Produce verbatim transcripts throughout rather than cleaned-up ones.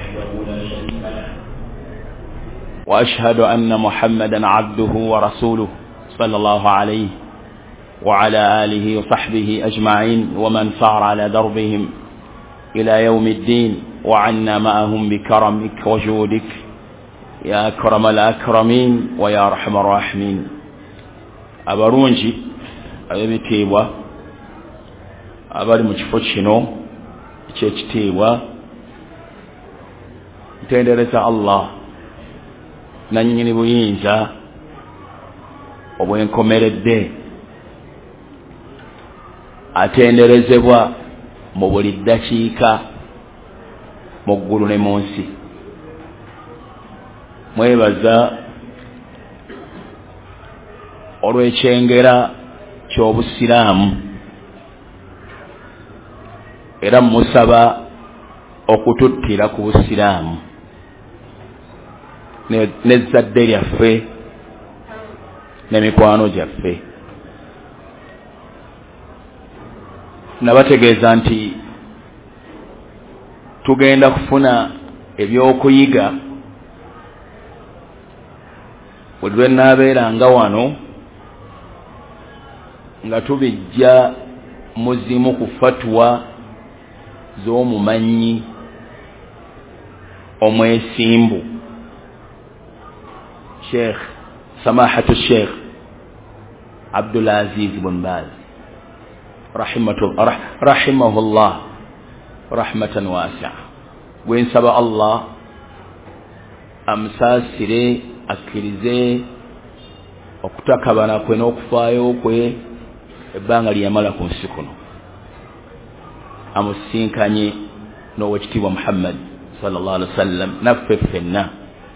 وحده لا شريك له وأشهد أن محمدا عبده ورسوله صلى الله عليه وعلى آله وصحبه أجمعين ومن سار على دربهم إلى يوم الدين وعنا معهم بكرمك وجودك يا أكرم الأكرمين ويا أرحم الراحمين. abalungi ab'ebitiibwa abali mu kifo kino eky'ekitiibwa, ntendereza Allah nannyini buyinza obwenkomeredde, atenderezebwa mu buli ddakiika mu ggulu ne mu nsi. Mwebaza olw'ekyengera ky'obusiraamu era musaba okututtira ku busiraamu n'ezzadde lyaffe n'emikwano gyaffe. Nabategeeza nti tugenda kufuna ebyokuyiga buli lwe nnaabeeranga wano nga tubijja muzimu ku fatwa z'omumanyi omwesimbu Sheikh Samahatu Sheikh Abdul Aziz bin Baz rahimahullah rahmatan wasi'a. Gwensaba Allah amusaasire, akkirize okutakabana kwe n'okufaayo kwe ebbanga lyamala ku nsi kuno, amusinkanye n'owekitiibwa Muhammad sallallahu alaihi wasallam naffe ffenna.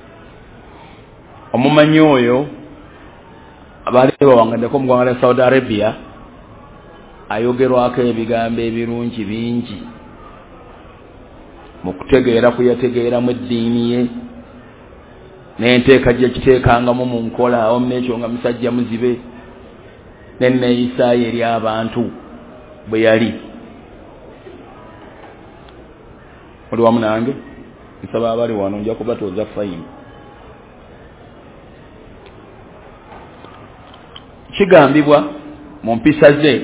Omumanyi oyo abaali bawangaddeko mu ggwanga lya Saudi Arabia ayogerwako ebigambo ebirungi bingi mu kutegeera kwe yategeeramu eddiini ye n'enteeka gye kiteekangamu mu nkola awamu n'ekyo nga musajja muzibe n'enneeyisaayo eri abantu bwe yali. Oli wamu nange? Nsaba abali wano nja kubatuuza fayini. Kigambibwa mu mpisa ze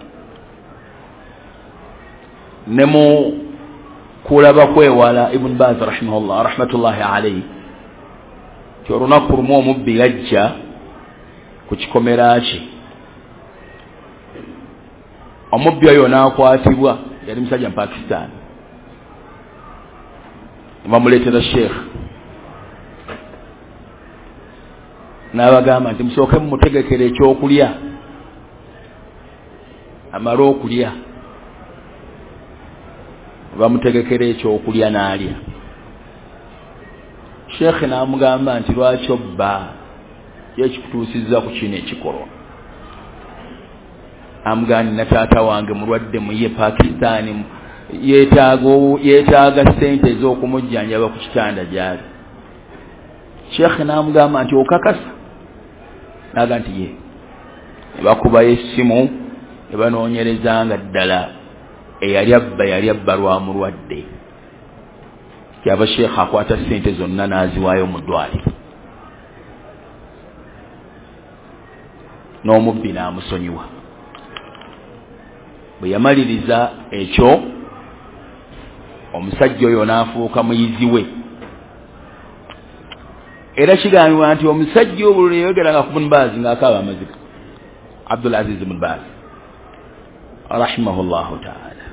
ne mu kulaba kwewala Ibn Baz rahimahullah rahmatullahi alayhi ti olunaku lumu omubbi yajja ku kikomera kye. Omubbi oyo n'akwatibwa, yali musajja mu Pakistan. Bamuleetera Sheikh n'abagamba nti musooke mumutegekere ekyokulya, amale okulya. Bamutegekera ekyokulya n'alya. Sheikh n'amugamba nti lwaki obba yekikutuusizza ku kino ekikolwa? Amugamba na taata wange mulwadde mu ye Pakistan, yeetaaga yeetaaga ssente ez'okumujjanjaba ku kitanda gy'ali. Sheikh n'amugamba nti okakasa? N'agamba nti ye. Ne bakubayo essimu ne banoonyereza nga ddala eyali abba yali abba lwa mulwadde. Kyava Sheikh akwata ssente zonna n'aziwaayo mu ddwaliro, n'omubbi n'amusonyiwa. Bwe yamaliriza ekyo, omusajja oyo n'afuuka muyizi we. Era kigambibwa nti omusajja obwo lwe yayogeranga ku Ibn Baz ng'akaaba amaziga, Abdul Aziz bin Baz rahimahullahu ta'ala.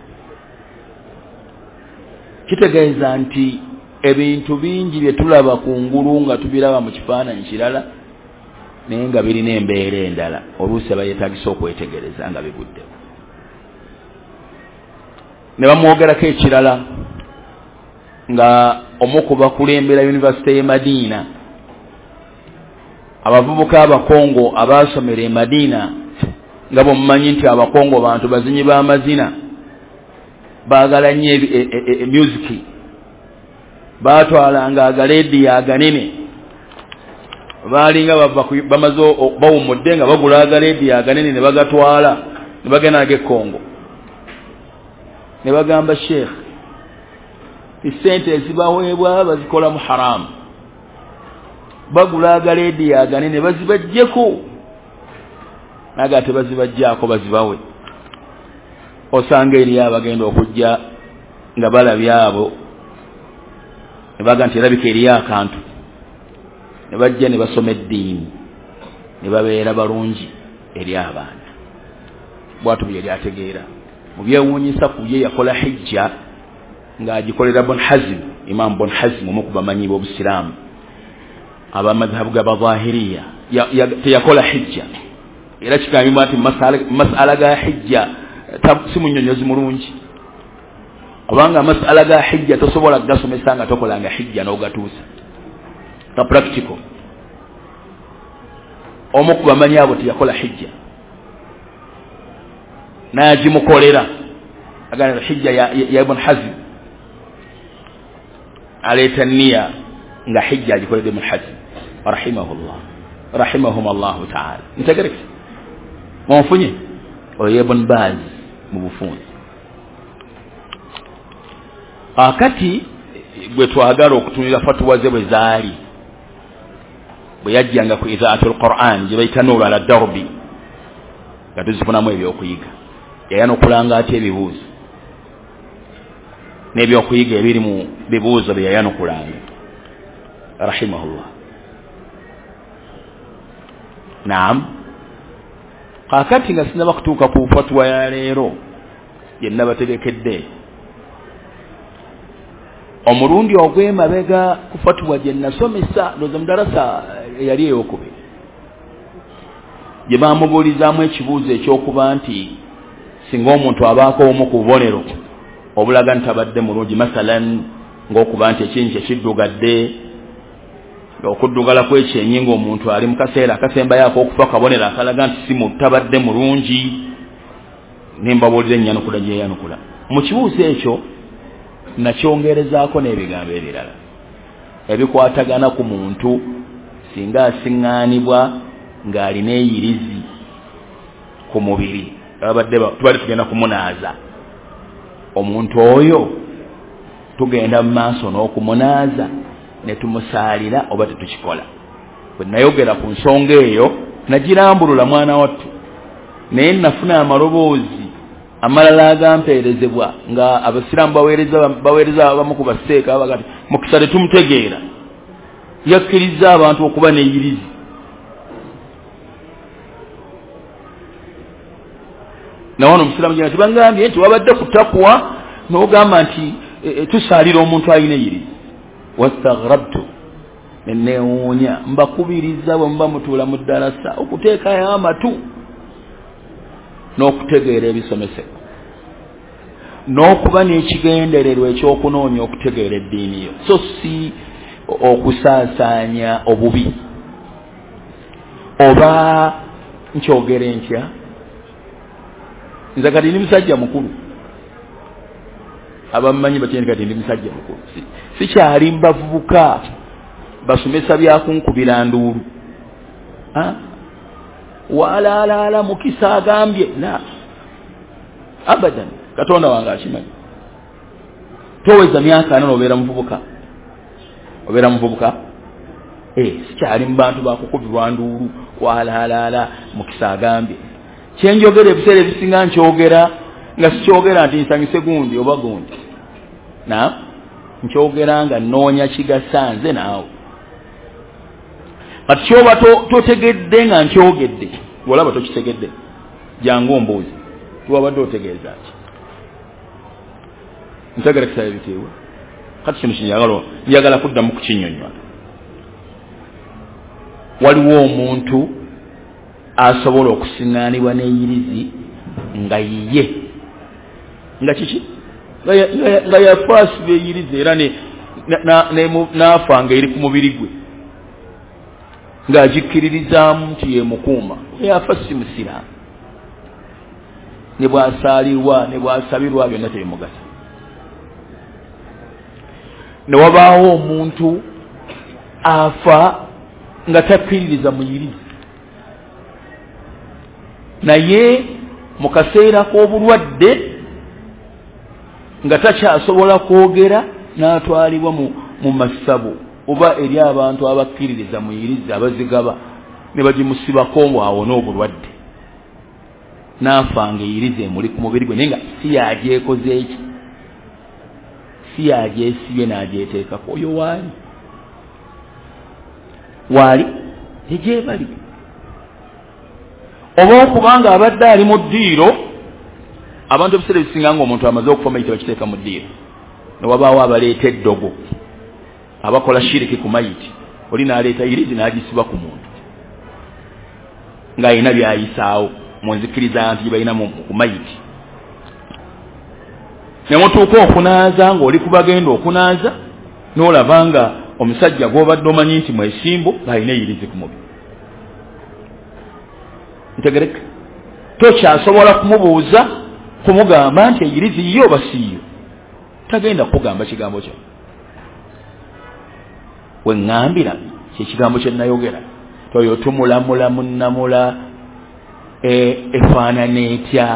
Kitegeeza nti ebintu bingi bye tulaba ku ngulu nga tubiraba mu kifaananyi kirala naye nga birina embeera endala, oluusi aba yeetagisa okwetegereza nga bigudde. Ne bamwogerako ekirala nga omu ku bakulembera yunivasite y'e Madiina, abavubuka abakongo abaasomera e Madiina, nga bwemumanyi nti abakongo bantu bazinyi b'amazina, baagala nnyo musiki, baatwalanga agaleediyo aganene, baalinga bamaze bawummudde nga bagula agaleediyo aganene ne bagatwala ne bagenda nage Kongo. Ne bagamba Sheikh essente ezibaweebwa bazikola mu haramu bagula agaledi agane ne bazibajjeko naga tebazibajjako bazibawe osanga eri abagenda okujja nga balabya abo ne baga nti erabika eri akantu ne bajja ne basoma eddiini ne babeera balungi eri abaana bwatu bye lyategeera mu byewuunyisa ku ye yakola hijja ng'agikolera Ibn Hazm Imam Ibn Hazm omu ku bamanyi b'Obusiraamu abamadhabu g'Abazahiriya teyakola hijja era kigambibwa nti masala ga hijja si munnyonnyozi mulungi kubanga masala ga hijja tosobola kugasomesa nga tokolanga hijja n'ogatuusa ta practical omu ku bamanyi abo teyakola hijja n'agimukolera agamba hijja ya, ya Ibn Hazm aleeta nniya nga hijja agikolera Ibn Hazm rahimahullah rahimahum Allahu ta'ala ntegereke monfunye oyo Ibn Baz mu bufunzi akati gwe twagala okutunira fatwa ze bwe zaali bwe yajjanga ku izaatul Qur'an gye bayita Nuuru ala Darbi nga tuzifunamu ebyokuyiga yayanukulanga ati ebibuuzo n'ebyokuyiga ebiri mu bibuuzo bye yayanukulanga rahimahullah. Naam kakati nga sinaba kutuuka ku fatwa ya leero yenna bategekedde omulundi ogw'emabega ku fatwa gye nasomesa loza mudarasa yali eyokubiri gye baamubuulizaamu ekibuuzo ekyokuba nti singa omuntu abaako omu ku bubonero obulaga nti abadde mulungi masalan ng'okuba nti ekingi ekiddugadde okuddugala kw'ekyenyi ng'omuntu ali mu kaseera akasembayo ak'okufa kabonero akalaga nti si tabadde mulungi nembabuulira ennyanukula gye yanukula mu kibuuzo ekyo nakyongerezaako n'ebigambo ebirala ebikwatagana ku muntu singa asiŋŋaanibwa ng'alina eyirizi ku mubiri abadde tubadde tugenda kumunaaza omuntu oyo tugenda mu maaso n'okumunaaza ne tumusaalira oba tetukikola bwe nayogera ku nsonga eyo nagirambulula mwana wattu naye nafuna amaloboozi amalala agampeerezebwa nga abasiraamu baweereza baweereza abamu ku baseeka bagati mukisa tetumutegeera yakkiriza abantu okuba n'eyirizi nawano omusiraamu gye tibangambye nti wabadde ku takwa n'ogamba nti e, tusaalira omuntu alina eyirizi wastaghrabtu nenewuunya mbakubiriza bwe muba mutuula mu ddarasa okuteekayo amatu n'okutegeera ebisomesebwa n'okuba n'ekigendererwa ekyokunoonya okutegeera eddiini yo so si okusaasaanya obubi oba nkyogere ntya nze kati ndi musajja mukulu abamanyi bakyeni kati ndi musajja mukulu sikyali si mbavubuka basomesa byakunkubira nduulu walaalaala mukisa agambye la abadan katonda wange akimanyi toweza myaka ana nobeera muvubuka obeera muvubuka eh sikyali mu bantu bakukubirwa nduulu walaalaala mukisa agambye kyenjogera ebiseera ebisinga nkyogera nga sikyogera nti nsanyuse gundi oba gundi na nkyogera nga nnoonya kigasa nze naawe kati kyoba totegedde nga nkyogedde olaba tokitegedde jangu ombuuzi tiwabadde otegeeza ki ntagala kisaba ebiteewa kati kino kinyagala njagala kuddamu kukinnyonnyola waliwo omuntu asobola okusiŋŋaanibwa n'eyirizi nga yiye nga kiki nga yafaasi beyirizi era n'afa nga eri ku mubiri gwe ng'agikkiririzaamu nti ye mukuuma yafa si musiraamu ne bw'asaalirwa ne bw'asabirwa byonna tebimugasa ne wabaawo omuntu afa nga takkiririza muyirizi naye mu kaseera k'obulwadde nga takyasobola kwogera n'atwalibwa mu, mu masabu oba eri abantu abakkiririza muyiriza abazigaba ne bagimusibako bwawona obulwadde n'afanga eyiriza emuli ku mubiri gwe naye nga si yagyekoze eki si yagyesibye n'agyeteekako oyo waali waali egyebali oba okubanga abadde ali mu ddiiro abantu ebiseera ebisinga nga omuntu amaze okufa mayiti bakiteeka mu ddiiro ne wabaawo abaleeta eddogo abakola shiriki ku mayiti oli n'aleeta irizi n'agisiba ku muntu ng'alina byayisaawo mu nzikiriza nti gye balina ku mayiti ne mutuuka okunaaza ng'oli kubagenda okunaaza n'olaba nga omusajja gw'obadde omanyi nti mwesimbu ng'alina eyirizi ku mubiri ntegereka tokyasobola kumubuuza kumugamba nti eyirizi yo oba siiyo tagenda kugamba kigambo kyo weŋŋambira kyekigambo kye nayogera toyo tumulamula munnamula efaanana etya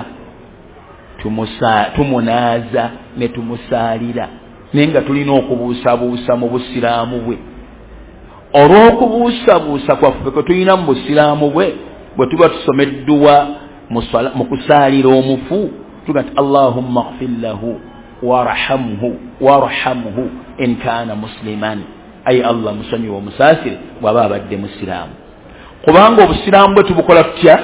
tumunaaza ne tumusaalira naye nga tulina okubuusabuusa mu busiraamu bwe olw'okubuusabuusa kwaffe kwe tulina mu busiraamu bwe bwe tuba tusomeddwa mu kusaalira omufu tuga nti allahumma ghfir lahu warhamhu warhamhu in kaana musliman ayi allah musonyiwa omusaasire bw'aba abadde musiraamu kubanga obusiraamu bwe tubukola tutya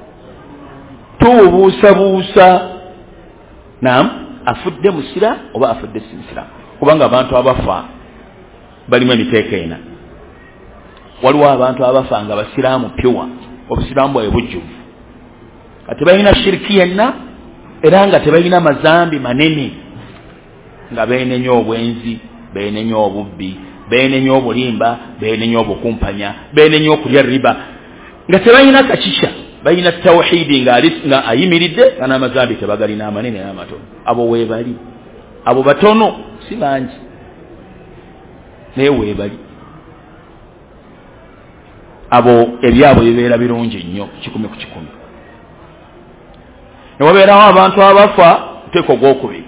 tububuusabuusa naam afudde musira oba afudde si musiraamu kubanga abantu abafa balimu emiteeka ena waliwo abantu abafa nga basiraamu pyuwa obusiraamu bwabwe bujjuvu nga tebalina shiriki yenna era nga tebalina mazambi manene nga beenenya obwenzi beenenya obubbi beenenya obulimba beenenya obukumpanya beenenya okulya riba nga tebalina kakisha balina tawhidi nga ayimiridde nga n'amazambi tebagalina amanene n'amatono abo weebali abo batono si bangi naye weebali abo ebyabo bibeera birungi nnyo kikumi ku kikumi ne wabeerawo abantu abafa teeka ogwokubiri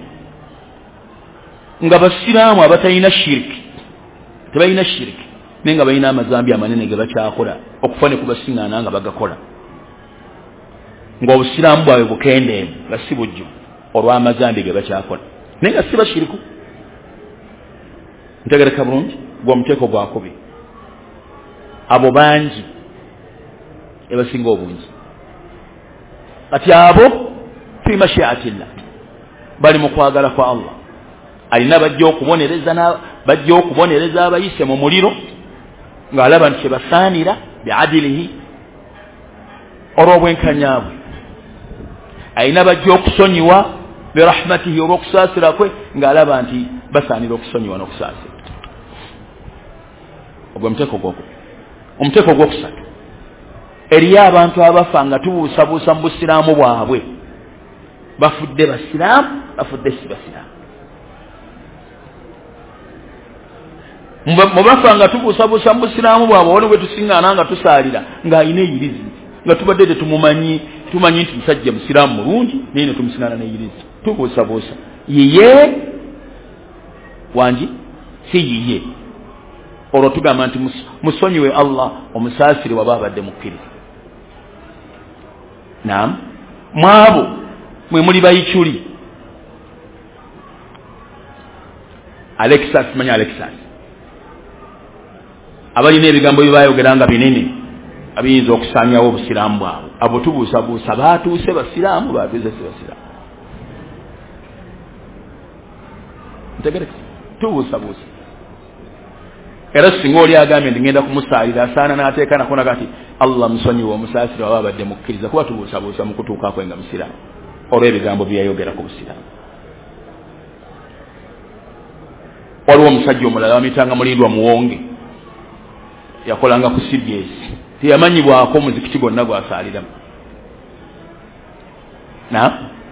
nga basiraamu abatalina shiriki tebalina shiriki naye nga balina amazambi amanene ge bakyakola okufa ne kubasiŋŋaana nga bagakola ng'obusiraamu bwabwe bukendeemu nga si bujju olw'amazambi ge bakyakola naye nga si bashiriku ntegereka bulungi gw'omuteeko gwakubiri abo bangi ebasinga obungi kati abo fi mashiatillah bali mu kwagala kwa allah alina bajja okubonereza bajja okubonereza abayise mu muliro ng'alaba nti kyebasaanira biadilihi olw'obwenkanyabwe alina bajja okusonyiwa birahmatihi olw'okusaasira kwe ng'alaba nti basaanira okusonyiwa n'okusaasira ogwo omuteeko gwokubiri omuteeko gwokusatu eriyo abantu abafa nga tubuusabuusa mu busiraamu bwabwe bafudde basiraamu bafudde si basiraamu mubafa nga tubuusabuusa mu busiraamu bwabwe wali bwe tusiŋŋaana nga tusaalira ng'alina eyirizi nga tubadde tetumumanyi tumanyi nti musajja musiraamu mulungi naye ne tumusiŋŋaana n'eyirizi tubuusabuusa yiye wangi si yiye olwo tugamba nti musonyiwe allah omusaasire waba abadde mukkiriza naam mwabo mwe muli bayikyuli alexas manya alexas abalina ebigambo byebayogera nga binene abiyinza okusaanyawo obusiraamu bwabwe abo tubuusabuusa baatuuse basiraamu baatuuse si basiraamu ntegereka tubuusabuusa era singa oli agambye ndi ngenda kumusaalira asaana n'ateeka nakona kati allah musonyiwe omusaasire waba abadde mukkiriza kuba tubuusabuusa mu kutuuka kwe nga musiraamu olw'ebigambo byeyayogera ku busiraamu waliwo omusajja omulala bamitanga mulindwa muwonge yakolanga ku C B S teyamanyibwako omuzikiti gwonna gwasaaliramu na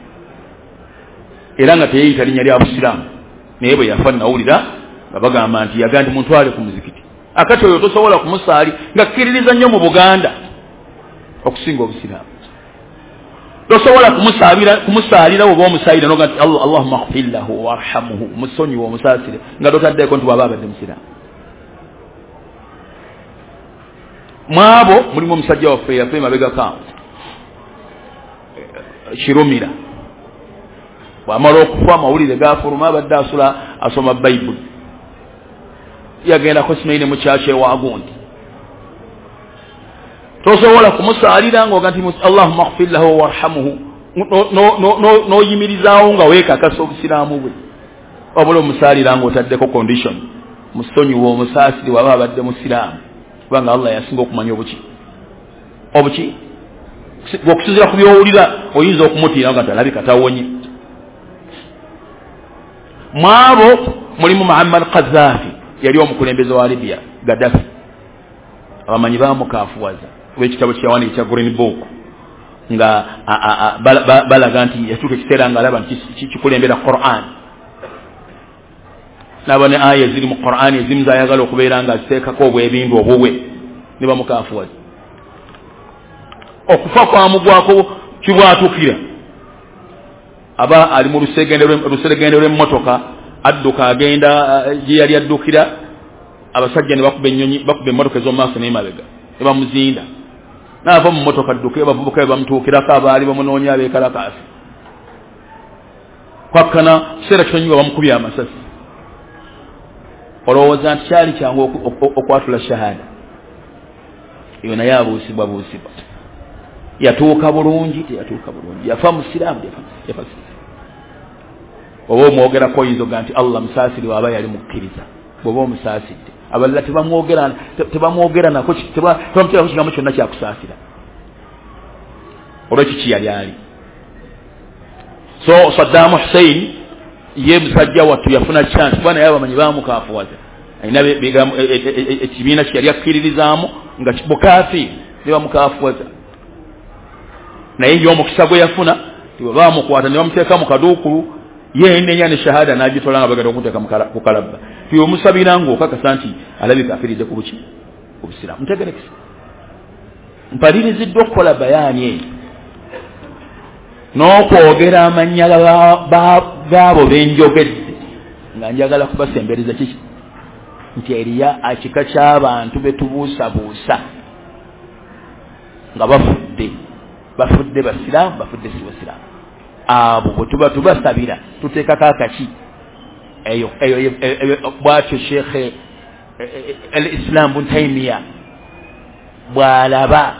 era nga teyeyita linnya lya busiraamu naye bwe yafa nawulira nga bagamba nti yaga ndi muntwale ku muzikiti akati oyo tosobola kumusaali nga kkiririza nnyo mu Buganda okusinga obusiraamu tosobola kumusalira kumusalira oba omusayira noga nti Allah Allahumma ighfir lahu warhamhu musonyi wa musasire nga dotaddeko nti baba abadde musira mwabo mulimu omusajja waffe yafe mabega ka kirumira bwamala okufa amawulire gafuluma abadde asula asoma bayibuli yagenda kosimaine mu kyakye wagundi tosobola kumusalira ng'oga nti Allahumma ighfir lahu warhamhu n'oyimirizaawo nga weekakasa obusiraamu bwe wabula omusalira ng'otaddeko condition musonyiwa omusaasiri waba abadde musiraamu kubanga Allah yasinga okumanya obuki obuki bw'okusinziira ku by'owulira oyinza okumutiira nga talabika tawonye mwabo mulimu Muammar Qaddafi yali omukulembeze wa Libya Gaddafi abamanyi bamukaafuwaza w'ekitabo kyawani ekya Green Book nga balaga nti yatuuka ekiseera nga alaba nti kikulembera Qur'an nabo ne aya ziri mu Qur'an ezimu zayagala okubeera nga ziteekako obwebindu obubwe ne bamukaafuwaza okufa kwamugwako kibwatukira aba ali mu luseregende lw'emmotoka adduka agenda gye yali addukira abasajja ne bakuba ennyonyi bakuba emmotoka ez'omumaaso n'emabega ne bamuzinda n'ava mu mmotoka adduke bavubuka be bamutuukirako abaali bamunoonya abeekalakaasi kwakkana kiseera kyonyini nga bamukubye amasasi olowooza nti kyali kyangu okwatula shahada eyo naye abuusibwa buusibwa yatuuka bulungi teyatuuka bulungi yafa musiraamu yafa oba omwogerako oyinza nti Allah musaasiri waaba yali mukkiriza bw'oba omusaasidde abalala tebamwogera tebamwogera nako tebamuteerako kigambo kyonna kyakusaasira olwekiki yali ali so Saddam Hussein ye musajja wattu yafuna chance bwana yaba bamanyi bamukaafuwaza ayina ekibiina kyeyali akkiririzaamu nga bukaafi ne bamukaafuwaza naye ye omukisa gwe yafuna bamukwata ne bamuteeka mu kaduukulu ye nenya ne shahada n'agitola nga bagenda okumuteeka ku kalabba tuyo omusabira ng'okakasa nti alabika afiridde ku buki obusiraamu ntegerekese mpaliriziddwa okukola bayaani eyo n'okwogera amannya gaabo benjogedde nga njagala kubasembereza kiki nti eriya akika ky'abantu betubuusabuusa nga bafudde bafudde basiraamu bafudde si basiraamu abo bwe tuba tubasabira tuteekako akaki eyo eyo bwatyo Sheikh al-Islam Ibn Taymiyyah bw'alaba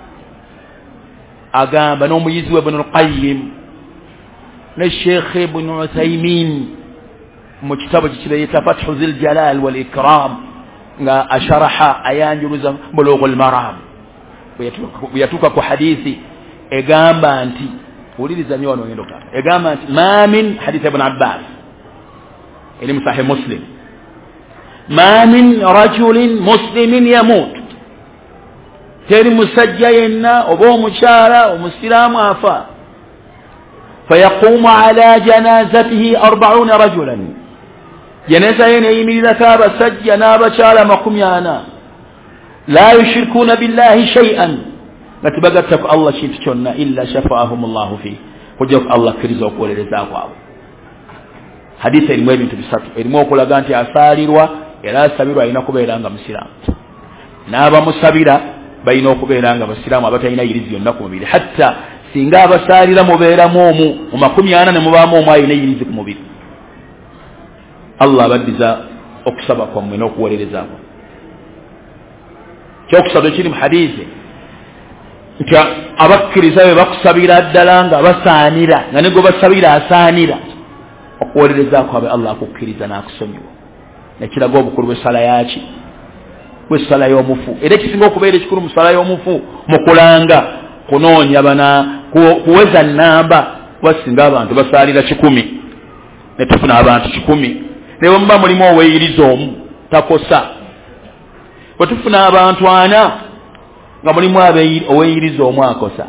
agamba n'omuyizi we Ibn al-Qayyim ne Sheikh Ibn Uthaymin mu kitabo kikireeta Fathu Zil Jalal wal Ikram nga asharaha ayanjuluza Bulughul Maram bwe yatuuka ku hadithi egamba nti uliriza nyo wano ngendo kaka egamba nti ma min hadith Ibn Abbas ili sahih Muslim ma min rajulin muslimin yamut teri musajja yenna oba omukyala omusiraamu afa fayaqumu ala janazatihi arba'una rajulan janaza yene eyimirirako abasajja n'abakyala makumi ana la yushrikuna billahi shay'an nga tebagattako Allah kintu kyonna illa shafaahum Allahu fi kujja ku Allah akkiriza okuwolereza kwabwe hadisi erimu ebintu bisatu erimu okulaga nti asaalirwa era asabirwa alina kubeera nga musiraamu n'abamusabira balina okubeera nga basiraamu abatalina yirizi yonna ku mubiri hatta singa abasaalira mubeeramu omu mu makumi ana ne mubaamu omu alina yirizi ku mubiri Allah abaddiza okusaba kwammwe n'okuwolereza kwammwe kyokusaba kiri mu hadisi nti abakkiriza be bakusabira ddala nga basaanira nga ne gwe basabira asaanira okuwolereza kwabwe Allah akukkiriza n'akusonyiwa nekiraga obukulu bw'essala yaki bw'essala y'omufu era ekisinga okubeera ekikulu mu ssala y'omufu mu kulanga kunoonya bana kuweza nnamba wasinga abantu basaalira kikumi ne tufuna abantu kikumi ne bwe muba mulimu oweeyiriza omu takosa bwe tufuna abantu ana nga mulimu oweeyiriza omu akosa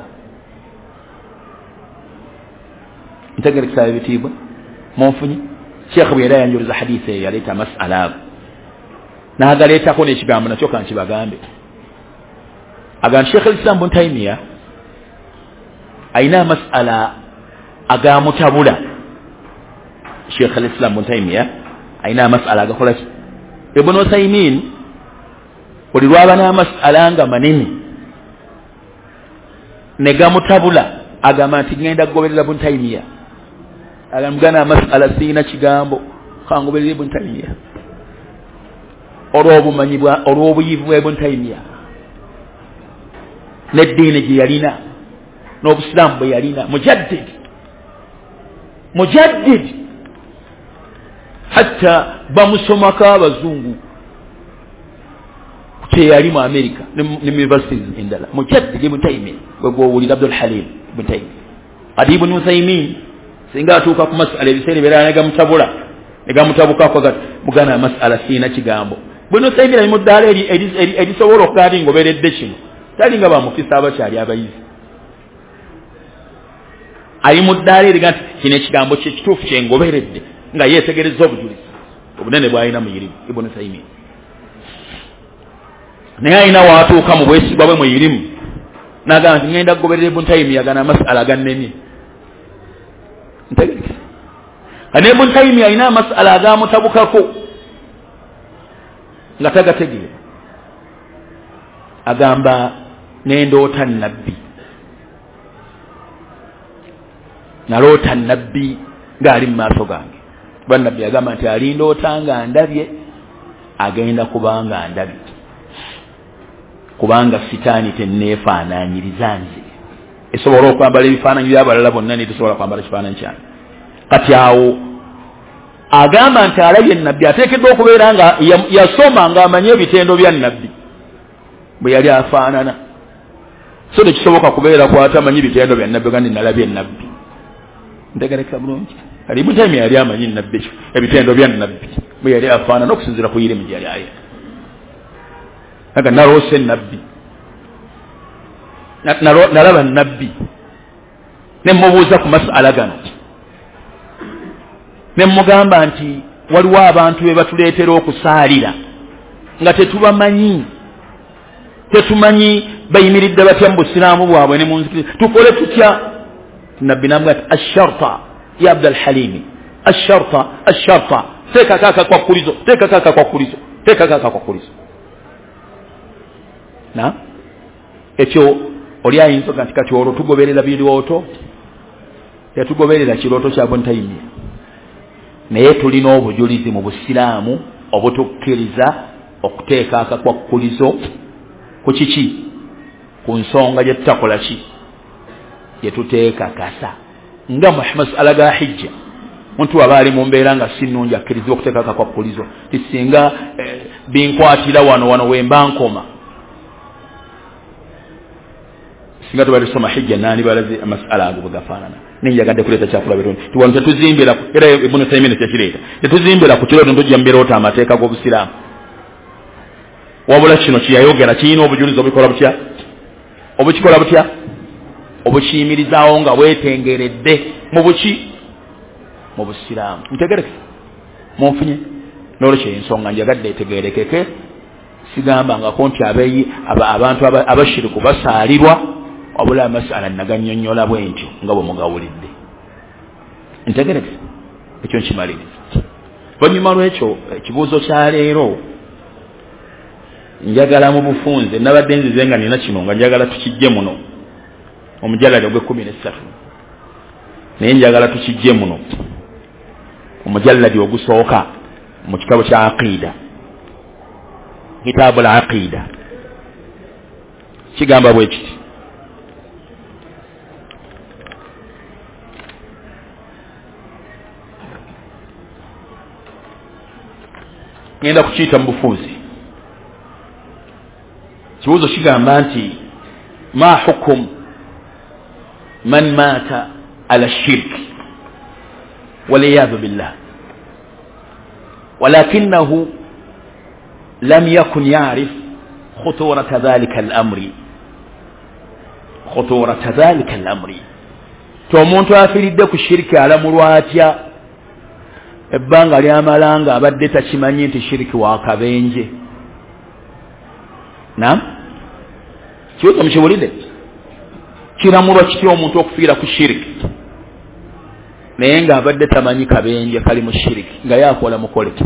ntegerekesa ebitiibwa munfunye Sheikh bwe yali ayanjuluza hadithi eyo yaleeta masala ago n'agaleetako n'ekigambo nakyo kankibagambe agamba Sheikh al-Islam Ibn Taymiyyah aina mas'ala aga mutabula Sheikh al-Islam Ibn Taymiyyah aina mas'ala aga kola Ibn Usaymin buli lwabana mas'ala nga manene nega mutabula agamba nti ngenda kugoberera Ibn Taymiyyah agambana mas'ala sina kigambo kangoberera Ibn Taymiyyah olw'obumanyi bwa olw'obuyivu bwa Ibn Taymiyyah n'eddiini gye yalina n'obusiraamu bwe yalina mujaddid mujaddid hatta bamusomako abazungu teyali mu America ne universities endala mujaddid Ibn Taymiyyah bwe gwowulira Abdul Halim Ibn Taymiyyah adi Ibn Usaymin singa atuuka ku mas'ala ebiseera bera negamutabula negamutabuka kwa mugana mas'ala sina kigambo Ibn Usaymin ali mu ddaala erisobola okugaali ngoberedde kino tali nga bamufisa abakyali abayizi ali mu ddaala eri nti kino ekigambo kyekituufu kyengoberedde nga yeetegereza obujulizi obunene bw'alina mu irimu Ibn Usaymin naye alina waatuuka mu bwesigwa bwe mu irimu n'agamba nti ngenda kugoberera Ibn Taymiyyah agana mas'ala agannene ntegereza ane Ibn Taymiyyah alina mas'ala agamutabukako nga tagategeera agamba nendoota nabbi naloota nabbi ng'ali mu maaso gange kuba nabbi agamba nti alindoota nga ndabye agenda kubanga ndabye kubanga sitaani tenneefaanaanyiriza nze esobola okwambala ebifaananyi by'abalala bonna netusobola kwambala kifaananyi kyange kati awo agamba nti alabye nabbi ateekeddwa okubeera nga yasoma ng'amanye ebitendo bya nabbi bwe yali afaanana so tekisoboka kubeera kwatamanyi bitendo bya nabbi gandi nalabye nabbi ntegereka bulungi ali Ibn Taymiyyah yali amanyi nabbi ebitendo bya nabbi bwe yali afaanana okusinziira ku irimu gyali ayi aga naloose nabbi nalaba nabbi ne mubuuza ku mas'ala gano ne mugamba nti waliwo abantu be batuleetera okusaalira nga tetubamanyi tetumanyi bayimiridde batya mu busiraamu bwabwe ne munzikiriza tukole tutya nabbi namugamba ati asharta ya Abdul Halimi asharta asharta teeka kaka kwa kulizo teeka kaka kwa kulizo teeka kaka kwa kulizo na ekyo oli ayinza kati kati olwo tugoberera birooto yatugoberera kirooto kya Ibn Taymiyyah naye tulina obujulizi mu busiraamu obutukkiriza okuteeka akakwakulizo ku kiki ku nsonga gye tutakola ki gye tuteeka kasa nga Muhammad alaga hijja muntu aba ali mu mbeera nga si nnungi akkirizibwa okuteeka akakwakulizo tisinga eh, binkwatira wano wano wemba nkoma singa tubali soma hijja nani balazi amasala ago bagafanana ninjagadde kuleta kyakula birungi tuwanu tetuzimbira era Ibn Taymiyyah tekireta tetuzimbira ku kiro ndo jambira ota amateeka g'obusiraamu wabula kino kiyayogera kiyina obujulizi obikola butya obukikola butya obukiyimirizaawo nga weetengeredde mu buki mu busiraamu ntegereke munfunye n'olwekyo ensonga njagadde etegerekeke sigamba nga konti abeyi abantu abashiriku basaalirwa wabula amasala naganyonnyola bwentyo nga bwe mugawulidde ntegereke ekyo nkimaliriza oluvannyuma lw'ekyo ekibuuzo kya leero njagala mu bufunze nabadde nzize nga nina kino nga njagala tukijje muno omujalali ogw'ekkumi n'essatu naye njagala tukijje muno omujalladi ogusooka mu kitabo kya aqiida kitaabu al aqiida kigamba bwe kiti ngenda kukiyita mu bufunzi kibuuzo kigamba nti ma hukum man mata ala shirk waliyadhu billah walakinahu lam yakun yarif khuturata dhalika al-amri khuturata dhalika al-amri to omuntu afiridde ku shirki alamulwa atya ebbanga lyamalanga abadde takimanyi nti shirki wakabenje naam kibuuzo mukiwulidde kiramulwa kitya omuntu okufiira ku shiriki naye ng'abadde tamanyi kabenje kali mu shiriki nga yakola mukoleki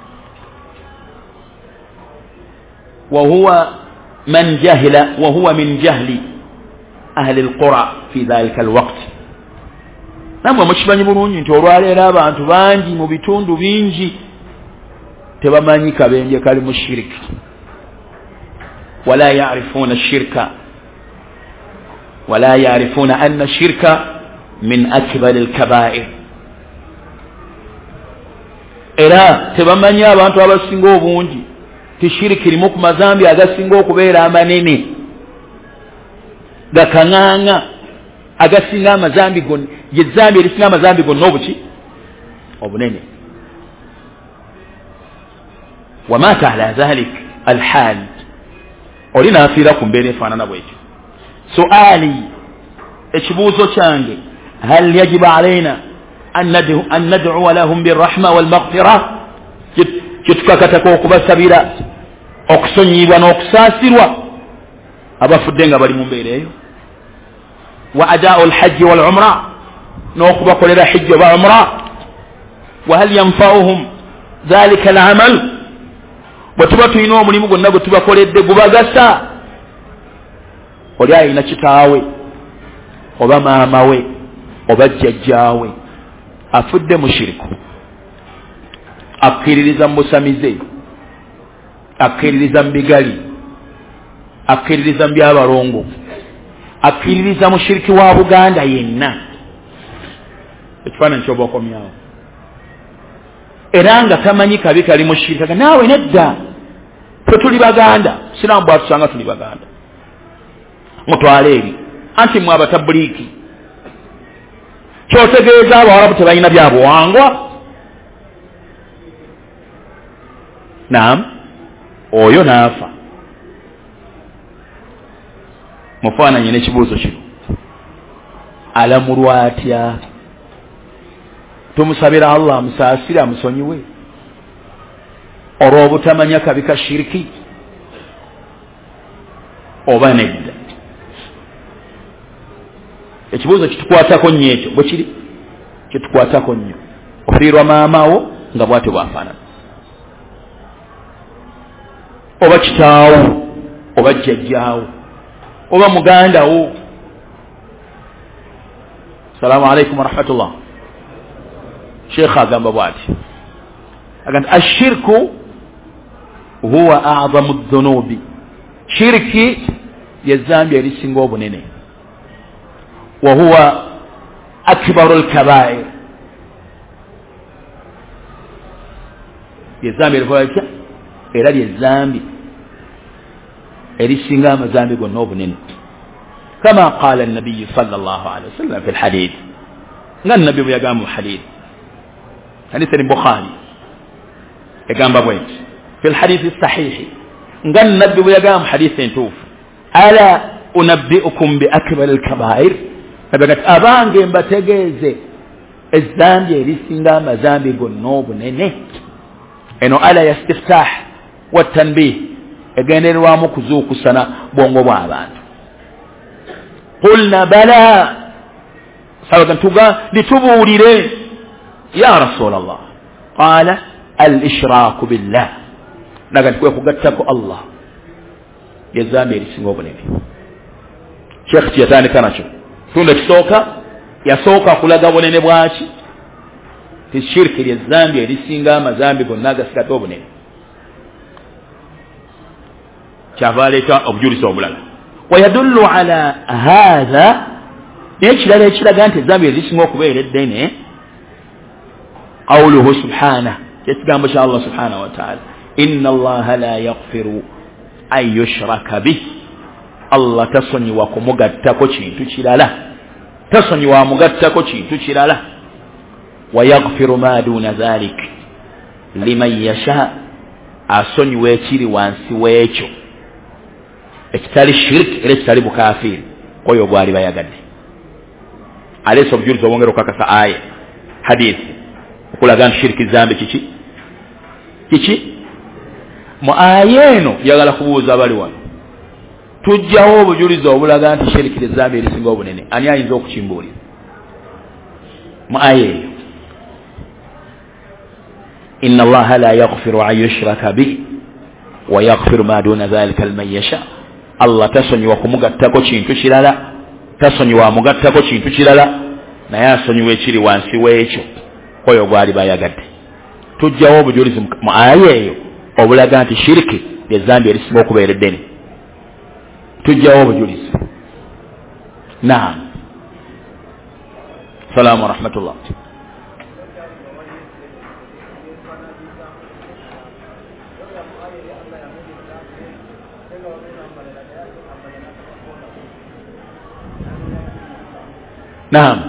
wahuwa man jahila wahuwa min jahli ahli alqura fi dhalika alwaqt namwe mukimanyi bulungi nti olwaleero abantu bangi mu bitundu bingi tebamanyi kabenje kali mu shiriki wala yaarifuna shirka wala yaarifuna anna shirka min akbar alkabair era tebamanyi abantu abasinga obungi ti shiriki limu ku mazambi agasinga okubeera amanene gakaŋŋaŋŋa agasinga amazambi gonna ye zambi erisinga amazambi gonna obuki obunene wamata ala dhalik alhal oli naafiira ku mbeera efaanana bwekyo suali ekibuuzo kyange hal yajibu alaina an nad'uwa lahum birrahma walmaghfira kyetukakatako okubasabira okusonyiyibwa n'okusaasirwa abafudde nga bali mu mbeera eyo wa adaa'u alhajji walumra n'okubakolera hijja oba umra wa hal yanfa'uhum dhalika alamal bwe tuba tulina omulimu gwonna gwe tubakoledde gubagasa oli alina kitaawe oba maama we oba jjajjaawe afudde mushiriku akkiririza mu busamize akkiririza mu bigali akkiririza mu byabalongo akkiririza mu shiriki wa Buganda yenna ekifaananyi kyoba okomyawo era nga tamanyi kabi kali mu shiriki naawe nedda ffe tuli Baganda siraamu bwatusanga tuli Baganda mutwale eri anti mwe abatabuliiki kyotegeeza abawarabu tebalina byabuwangwa naam oyo naafa mufaananyi n'ekibuuzo kino alamulwa atya tumusabira Allah amusaasire amusonyiwe olw'obutamanya kabi ka shiriki oba nedda ekibuuzo kitukwatako nnyo ekyo bwe kiri kitukwatako nnyo ofiirwa maamawo nga bwate bwafaanana oba kitaawo oba jjajjaawo oba mugandawo salaamu alaikum warahmatullah sheekh agamba bwati agamba ashirku huwa a'zamu dhunubi shiriki yezambi erisinga obunene wa huwa akbaru alkabair yezambi erikolaki era lyezambi erisinga amazambi gonna obunene kama qala an-nabiy sallallahu alayhi wasallam fi al-hadith nga nabbi bwe yagamba mu hadith hadith al-bukhari yagamba bwenti fi al-hadith as-sahih nga nabbi bwe yagamba mu hadith entuufu ala unabbi'ukum bi akbar al-kaba'ir abagat abange mbategeeze ezambi erisinga amazambi gonna obunene eno ala yastiftah wa tanbih egenderwamu kuzuukusana bwongo bw'abantu qulna bala sabaga ntuga litubuulire ya rasulallah qala al-ishraaku billah naga nti kwe kugattako Allah yezambi erisinga obunene sheekh kyeyatandika nakyo tunda kisooka yasooka kulaga bunene bwaki ti shirki lyezambi erisinga amazambi gonna agasigadde obunene kyava aleeta obujulizi obulala wayadullu ala haadha naye ekirala ekiraga nti ezambi erisinga okubeera eddene qawluhu subhanah ekigambo kya Allah subhanahu wa ta'ala inna allaha la yaghfiru an yushraka bih Allah tasonyiwa kumugattako kintu kirala tasonyiwa mugattako kintu kirala wayaghfiru ma duna dhalik liman yasha asonyiwa ekiri wansi w'ekyo ekitali shirk era ekitali bukafiri oyo gwali bayagadde aleesa obujulizi obwongera okukakasa aya hadithi okulaga nti shiriki zambi kiki kiki mu aya eno yagala kubuuza abali wano tujjawo obujulizi obulaga nti shiriki ly'ezzambi erisinga obunene. Ani ayinza okukimbuulira mu aya eyo? inna allaha la yaghfiru an yushraka bihi wa yaghfiru ma duna dhalika liman yasha. Allah tasonyiwa kumugattako kintu kirala, tasonyiwa amugattako kintu kirala, naye asonyiwa ekiri wansi w'ekyo oyo gwali bayagadde. Tujjawo obujulizi mu aya eyo obulaga nti shiriki ly'ezzambi erisinga okubeera eddene. Tujjawo obujulizi. Naam. Salaamu wa rahmatullah. Naam.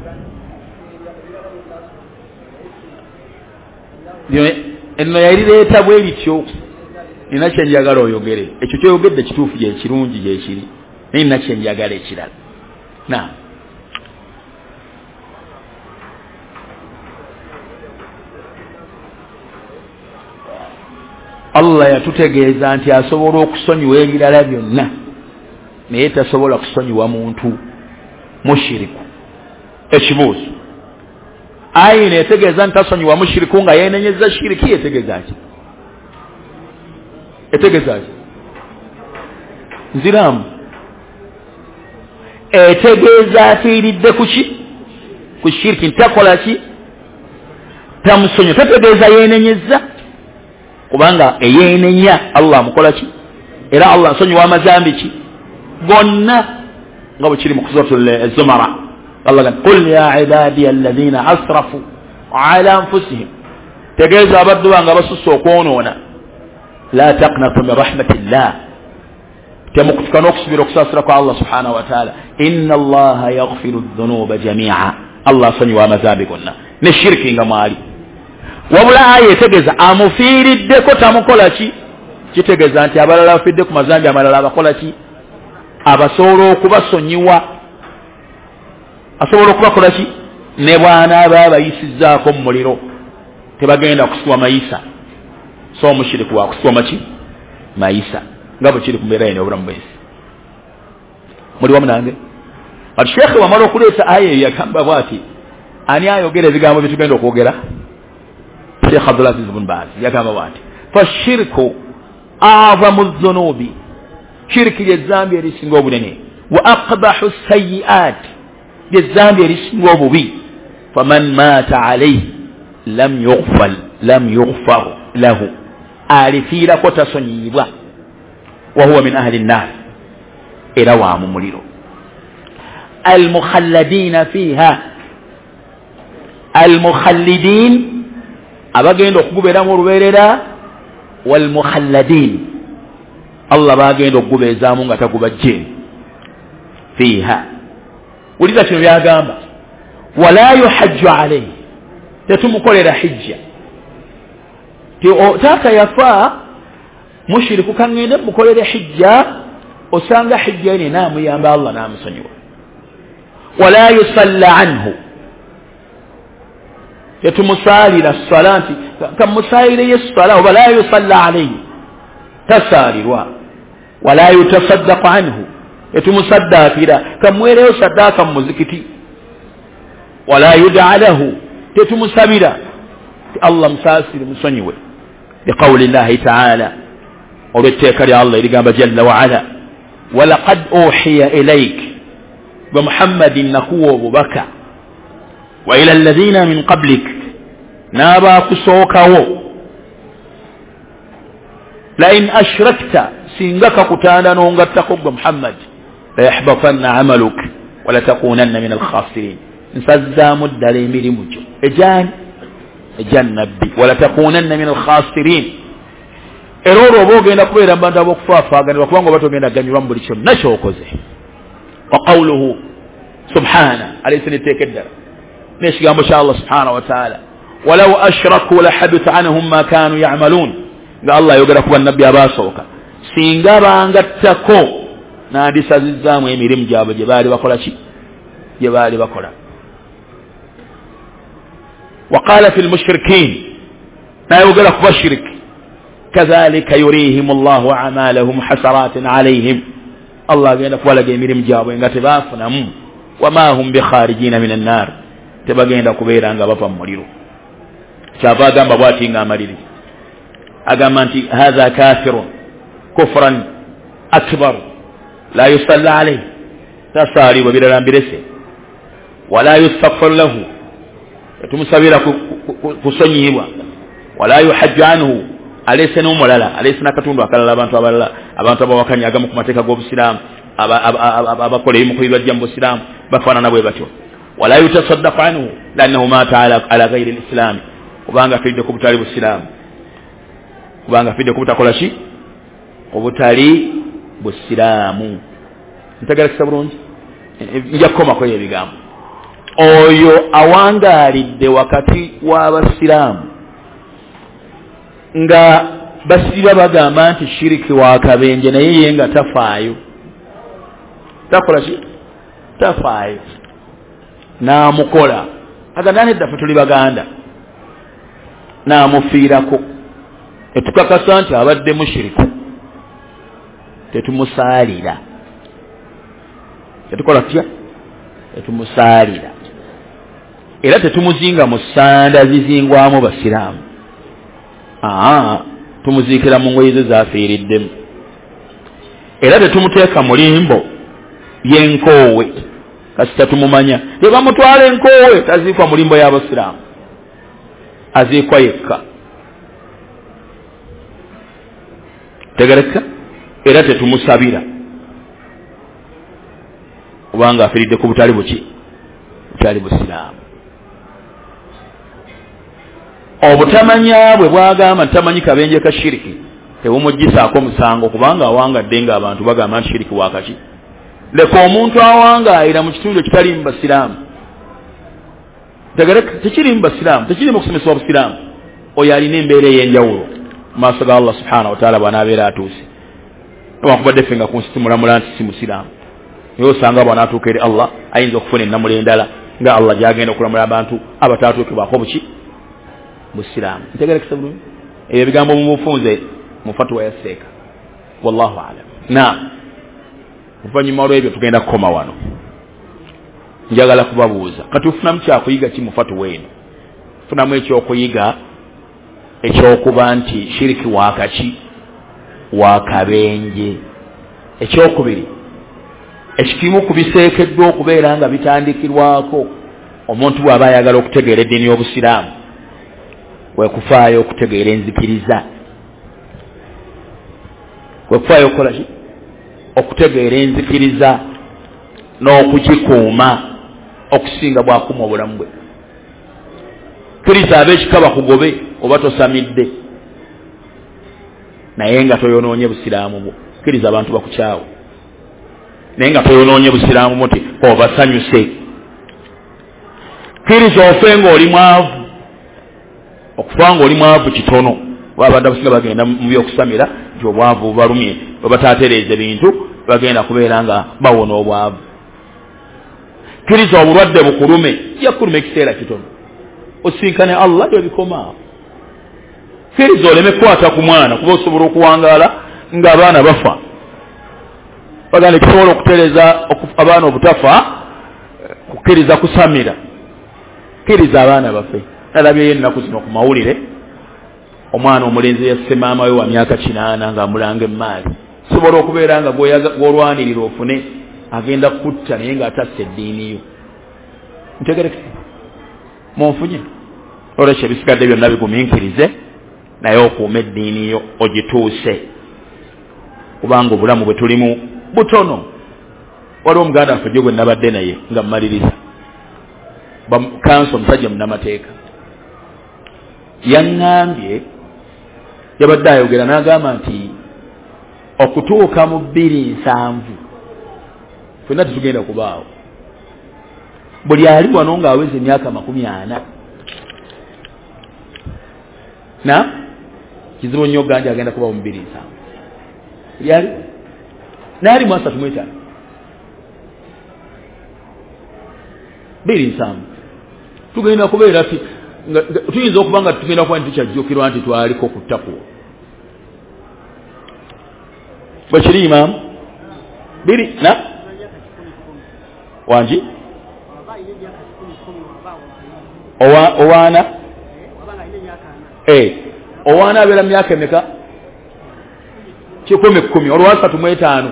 Enno yalireeta bwe lityo. Nina kye njagala oyogere. Ekyo kyoyogedde kituufu gye kirungi gye kiri. Naye nina kye njagala ekirala. Naam. Allah yatutegeeza nti asobola okusonyiwa ebirala byonna, naye tasobola kusonyiwa muntu mushiriku. Ekibuuzo, ayi neetegeeza nti tasonyiwa mushiriku nga yeenenyezza shiriki, etegeeza ki? Etegeeza ki? Nziramu etegeeza atiiridde ku ki? Ku shiriki. Ntakola ki? Tamusonyiwa. Tategeeza yeenenyezza, kubanga eyeenenya Allah amukola ki? Era Allah nsonyiwa amazambi ki? Gonna nga bwe kiri mu suratul Zumara. Allah gamba qul ya ibadiya alladhina asrafu ala anfusihim, tegeeza abaddu bange abasusse okwonoona, la taqnatu min rahmatillah, temukutuka n'okusubira okusaasira kwa Allah subhanahu wa ta'ala. Inna Allaha yaghfiru dhunuba jami'a, Allah asonyiwa amazambi gonna ne shiriki nga mwali. Wabula aya etegeeza amufiiriddeko tamukola ki? Kitegeeza nti abalala bafidde ku mazambi amalala abakola ki? Abasobola okubasonyiwa, asobola okubakola ki? Ne bw'anaaba abayisizzaako mu muliro tebagenda kuswa mayisa. So omushiriku wa kuswa ki? Mayisa, nga bwe kiri ku mbeera yino obulamu bw'ensi. Muli wamu nange? Kati Sheekhe wamala okuleeta aya eyo yagamba bw'ati, ani ayogera ebigambo bye tugenda okwogera? Sheikh Abdul Aziz ibn Baz yagamba bw'ati, fashirku a'zamu dhunubi, shiriki ly'ezzambi erisinga obunene, wa aqbahu sayyi'at, ly'ezzambi erisinga obubi. Faman mata alayhi lam yughfal lam yughfar lahu, alifiirako tasonyiyibwa, wa huwa min ahli an-nar, era wa mu muliro. Al-mukhalladina fiha, al-mukhalladin abagenda okugubeeramu olubeerera, wal mukhalladin Allah bagenda okugubeezaamu nga tagubajje fiha. Uliza kino byagamba, wala yuhajju alayhi, tetumukolera hijja. Taata yafa mushiriku kangende mukolere hijja, osanga hijja ene naamuyamba Allah naamusonyiwa. Wala yusalla anhu, yatumusalira salati kamusalire yesala wala yusalla alayhi, tasalirwa. Wala yutasaddaq anhu, yatumusaddaqira kamwereyo sadaka mu muzikiti. Wala yud'a lahu, tetumusabira Allah musasire musonyiwe. Biqawli Allah ta'ala, olw'etteeka lya Allah erigamba jalla wa ala, walaqad uhiya ilayk wa Muhammadin nakuwa obubaka wa ila alladhina min qablik, naba kusookawo, la in ashrakta, singaka kutanda n'ongattako gwe Muhammad, la yahbatanna amaluk wa la takunanna min al-khasirin, nsazzaamu ddala emirimu gyo ejani ejannabbi, wa la takunanna min al-khasirin. Era olwo oba ogenda kubeera mu bantu ab'okufaafaganirwa, kubanga oba togenda ganyulwa mu buli kyonna ky'okoze. Wa qawluhu subhana, alaysa n'etteeka eddala n'ekigambo kya Allah subhanahu wa ta'ala, walaw ashraku la habita anhum ma kanu ya'malun, nga Allah ayogera ku bannabbi abaasooka, singa bangattako n'andisazizzaamu emirimu gyabwe gye baali bakola ki? Gye baali bakola. Waqala fi lmushrikin, n'ayogera ku bashiriki, kadhalika yurihim Allahu a'malahum hasaratin alayhim, Allah agenda kubalaga emirimu gyabwe nga tebaafunamu wama hum bikharijina minan nar tebagenda kubeera nga bava mu muliro kyava agamba bw'ati nga amaliriza agamba nti hadha kafirun kufran akbar la yusalla alayhi tasaalibwa birala mbirese wala yustaghfar lahu tumusabira kusonyibwa wala yuhajju anhu alese n'omulala alese n'akatundu akalala abantu abalala abantu abawakanya agamu ku mateeka g'obusiraamu abakola ebimu ku bibajja mu busiraamu bafaanana bwe batyo wala yutasaddaqu anhu lannahu maata ala ghairi lislaami kubanga afidde ku butali busiraamu kubanga afidde ku butakola ki obutali busiraamu ntegerekesa bulungi nja kukomako ebigambo oyo awangaalidde wakati w'abasiraamu nga basiba bagamba nti shiriki wa kabenje naye ye nga tafaayo takola ki tafaayo n'amukola agamba nedda ffe tuli baganda n'amufiirako etukakasa nti abadde mushiriku tetumusaalira tetukola tutya tetumusaalira era tetumuzinga mu ssanda zizingwamu basiraamu aa tumuziikira mu ngoye ze zaafiiriddemu era tetumuteeka mu limbo y'enkoowe kasita tumumanya bwe bamutwala enkoowe taziikwa mu limbo y'abasiraamu aziikwa yekka tegereka era tetumusabira kubanga afiiridde ku butali buki butali busiraamu obutamanya bwe bwagamba ntamanyi kabenje ka shiriki tebumuggisaako musango kubanga awangadde nga abantu bagamba nti shiriki wakaki leka omuntu awangaayira mu kitundu ekitali mu basiraamu tegereka tekiri mu basiraamu tekiri mu kusomesa obusiraamu oyo alina embeera ey'enjawulo mu maaso ga Allah subhanahu wa ta'ala bw'anaabeera atuuse newankubadde ffe nga ku nsi tumulamula nti si musiraamu naye osanga bw'anaatuuka eri Allah ayinza okufuna ennamula endala nga Allah gy'agenda okulamula abantu abataatuukibwako buki musiraamu ntegerekesa bulungi ebyo ebigambo mumufunze mu fatwa ya seeka wallahu alam naam oluvannyuma olw'ebyo tugenda kukoma wano njagala kubabuuza kati ofunamu kyakuyiga ki mu fatwa eno funamu ekyokuyiga ekyokuba nti shiriki wakaki wakabenje ekyokubiri ekikimu ku biseekeddwa okubeera nga bitandikirwako omuntu bw'aba ayagala okutegeera eddiini y'obusiraamu wekufaayo okutegeera enzikiriza wekufaayo okukola ki okutegeera enzikiriza n'okugikuuma okusinga bw'akuuma obulamu bwe kkiriza ab'ekika bakugobe oba tosamidde naye nga toyonoonye busiraamu bwo kkiriza abantu bakukyawo naye nga toyonoonye busiraamu bwo nti obasanyuse kkiriza ofe ng'oli mwavu okufa ng'oli mwavu kitono wabadde abasinga bagenda mu byokusamira nti obwavu bubalumye bwe bataatereeza bintu bagenda kubeera nga bawona obwavu kkiriza obulwadde bukulume yakuluma ekiseera kitono osinkane Allah byebikoma kkiriza oleme kukwata ku mwana kuba osobola okuwangaala ng'abaana bafa baganda kisobola okutereeza abaana obutafa kukkiriza kusamira kkiriza abaana bafe nalabyeyo ennaku zino ku mawulire omwana omulenzi yasse maama we wa myaka kinaana ng'amulanga emaali sobola okubeera nga gw'olwanirira ofune agenda kutta naye ng'atasse eddiini yo ntegerekese munfunye olwekyo ebisigadde byonna bigumiikirize naye okuuma eddiini yo ogituuse kubanga obulamu bwe tulimu butono waliwo omuganda waffe jo gwe nabadde naye nga mmaliriza kanso omusajja munnamateeka yaŋŋambye yabadde ayogera n'agamba nti okutuuka mu bbiri nsanvu ffenna tetugenda kubaawo buli ali wano ng'aweza emyaka makumi ana na kizibu nnyo ganja agenda kuba mu bbiri nsanvu buli ali naali mu asatu mu etaano bbiri nsanvu tugenda kubeera tuyinza okuba nga tugenda kuba nti tukyajjukirwa nti twaliko ku ttakuwa bwe kiri imaamu biri na wanji owa owana eh owana abera myaka emeka kikumi kumi olwasa tumwetaano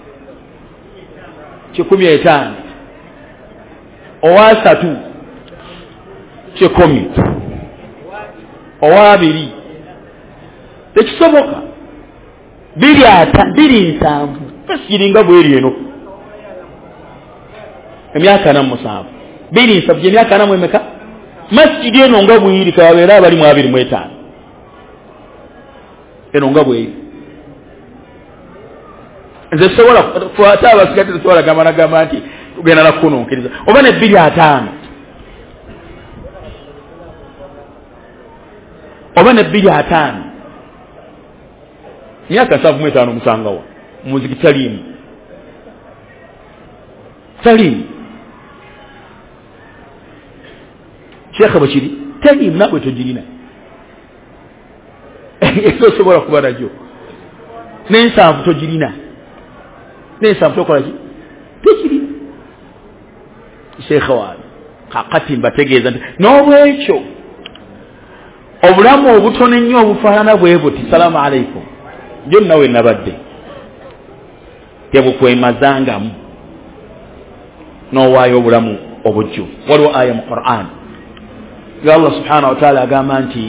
kikumi etaano owasatu kikumi owabiri tekisoboka biri ata biri nsanvu basiringa bweri eno emyaka na musanvu biri nsanvu je myaka na mwemeka masjidi eno nga bwiri kabeera abali mu abiri mu etaano eno nga bwiri nze sobola kwata abasigati sobola gamana gamba nti ugenda na kununkiriza oba ne biri ataano oba ne biri ataano myaka savu mu etaano musangawa muziki talimu talimu Sheikh Bashiri talimu nabwe tojirina ekyo sobola kuba najo n'ensanvu tojirina n'ensanvu tokola ki tekirina Sheikh wawe kakati mbategeeza nti n'obwekyo obulamu obutono ennyo obufaanana bwe buti salaamu alaykum njo nawe nabadde tebukwemazangamu n'owaayo obulamu obujju waliwo aya mu Qur'an ya Allah subhanahu wa ta'ala agamba nti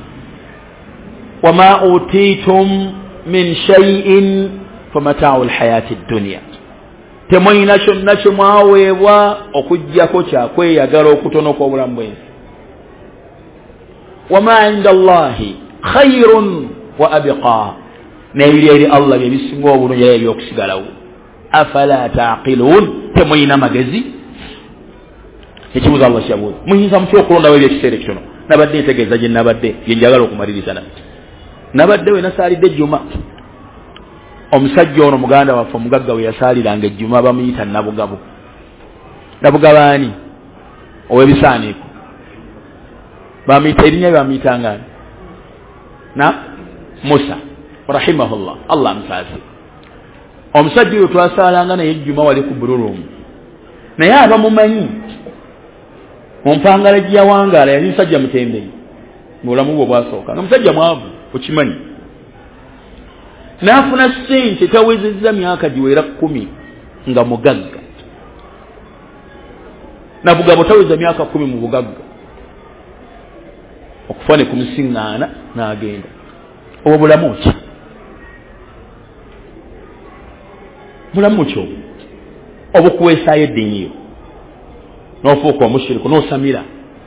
wama utitum min shay'in famata'u alhayati ad-dunya temwina kyonna kye mwaweebwa okujjako kyakweyagala okutono kw'obulamu bwensi wama inda Allahi khayrun wa abqa nebiri eri Allah bye bisinga obulungi era ebyokusigalawo afala taqilun temwina magezi ekibuzo Allah kyabuuza muyinza mutya okulondawo ebyekiseera ekitono nabadde ntegeeza gye nabadde gye njagala okumaliriza na nabadde we nasaalidde ejjuma omusajja ono muganda waffe omugagga we yasaaliranga ejjuma bamuyita nabugabo nabugabaani ow'ebisaaniiko bamuyita erinnya bamuyitangani na Musa rahimahullah Allah msaasi omusajja oyo twasaalanga naye ejjuma wali ku bululumu naye abamumanyi ompangala gyawangaala yali musajja mutembeyi mu bulamu bwe bwasooka nga musajja mwavu okimanyi n'afuna ssente tawezezza myaka giwera kkumi nga mugagga nabugabo taweza myaka kumi mu bugagga okufa ne kumusiŋŋaana n'agenda obwo bulamu ki bulamu ki obwo obukuweesaayo eddiini yo n'ofuuka omushiriku n'osamira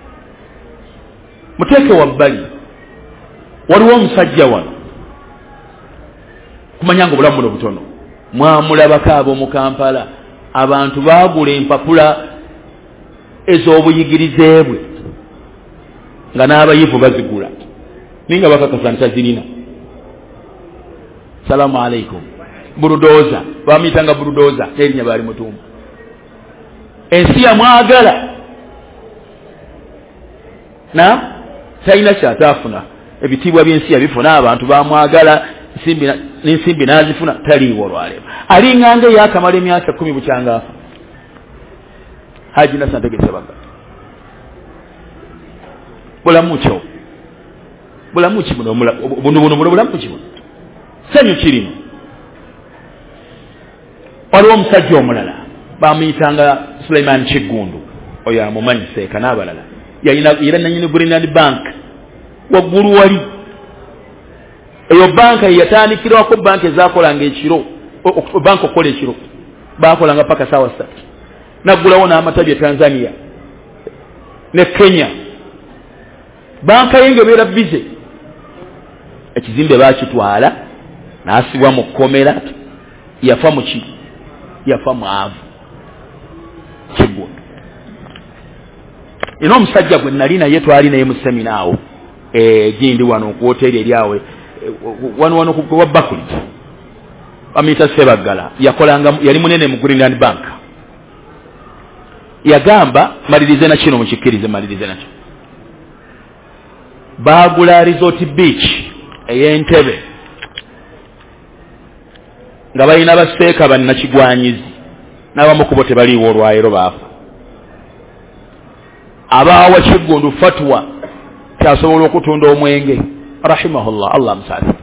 muteeke wabbali waliwo omusajja wano kumanya nga obulamu buno butono mwamulabako ab'omu Kampala abantu baagula empapula ez'obuyigirize bwe nga n'abayivu bazigula ninga bakakasa ntazirina salaamu alaykum burudoza bamuyitanga burudoza terinya baali mutumba ensi yamwagala na talina kyataafuna ebitiibwa by'ensi yabifuna abantu bamwagala n'ensimbi n'azifuna taliiwo olwaleero alinganga eyakamala emyaka kumi bukyangaafa haji nasa ntegese baga bulamu kyo bulamu ki buno buno buno bulamu ki buno sanyu kirino waliwo omusajja omulala bamuyitanga Suleiman Kigundu oyo amumanyi seeka n'abalala yalina era nanyini Greenland Bank waggulu wali eyo banka yatandikirwako banka ezakolanga ekiro banka okola ekiro bakolanga paka sawa ssatu naggulawo n'amatabi e Tanzania ne Kenya banka yenge beera bize ekizimbe bakitwala n'asibwa mu kkomera yafa mu ki yafa mwavu Kigundu ino omusajja gwe nali naye twali naye mu seminaawo eh gindi wano ku hoteli eri awe wano wano ku Wabakuli amita Sebagala yakolanga yali munene mu Greenland Bank yagamba malirize na kino mukikirize malirize nakyo bagula Resort Beach ey'Entebbe nga balina baseeka bannakigwanyizi n'abamu ku bo tebaliiwo olwayiro baafa abaawa Kiggundu fatwa kyasobola okutunda omwenge rahimahullah Allah musaafi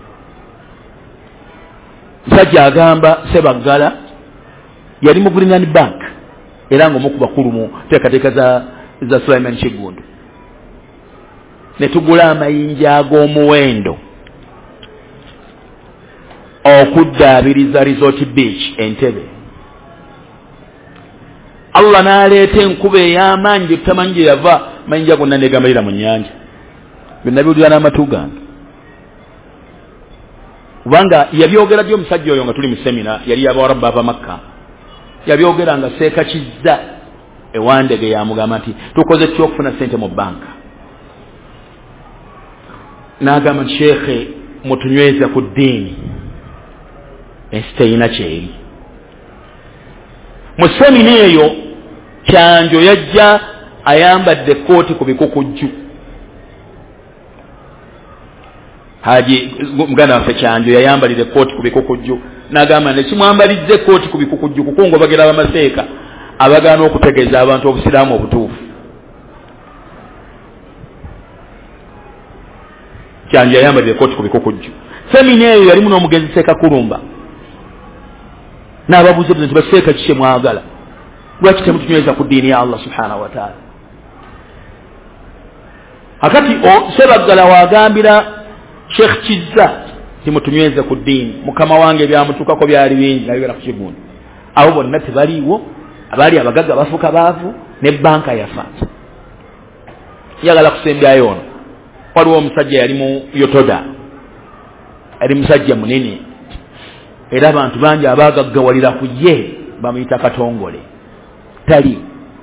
musajja agamba Sebaggala yali mu Greenland Bank era ng'omu ku bakulu mu teekateeka za za Sulaiman Kiggundu ne tugula amayinja ag'omuwendo okuddaabiriza Resort Beach Entebbe. Allah n'aleeta enkuba ey'amaanyi gye tutamanyi gye yava mayinja gonna neegamalira mu nnyanja byonna biwulira n'amatu gange kubanga yabyogera ddi omusajja oyo nga tuli mu semina yali yabawarabu aba Makka yabyogera nga Seeka Kizza ewandege yamugamba nti tukoze tutya okufuna ssente mu banka n'agamba nti sheekhe mutunyweza ku ddiini ensi teyina kyeri mu semina eyo Kyanjo yajja ayambadde kooti ku bikukujju Haji muganda waffe Kyanjo yayambalire kooti ku bikukujju n'agamba ne kimwambalize kooti ku bikukujju kukungo bagera bamaseeka abagaana okutegeeza abantu obusiraamu obutuufu Kyanjo yayambalire kooti ku bikukujju semina eyo yalimu n'omugenzi Seeka Kulumba n'ababuuza nti baseeka kiki mwagala lwaki temutunyweza ku ddiini ya Allah subhanahu wa ta'ala akati Sebaggala wagambira Sheikh Kizza timutunyweza ku ddiini mukama wange byamutukako byali bingi nabigala ku Kiggundu abo bonna tebaliiwo abali abagaga bafuka baavu ne banka yafa yagala kusembyayo ono waliwo omusajja yali mu Yotoda ali musajja munene era abantu bangi abagaggawalira ku ye bamuyita Katongole tali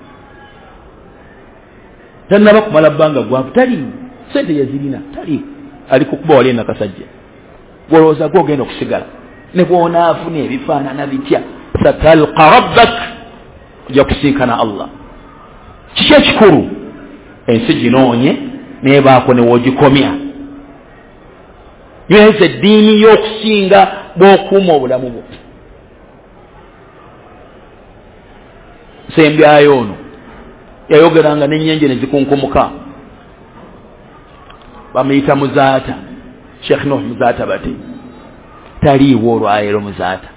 tannaba kumala bbanga gwavu tali sente yazirina tali ali kukuba wali nakasajja golooza gwogenda okusigala ne bwonaafuna ebifaanana bitya satalqa rabbak ojja kusinkana Allah kiki ekikulu ensi ginoonye neebaako newogikomya nyweza eddiini y'okusinga bw'okuuma obulamu bwo sembyayo ono yayogeranga n'ennyenje ne zikunkumuka bamuyita Muzaata Sheikh Nuh Muzaata bate taliiwo olwayiro Muzaata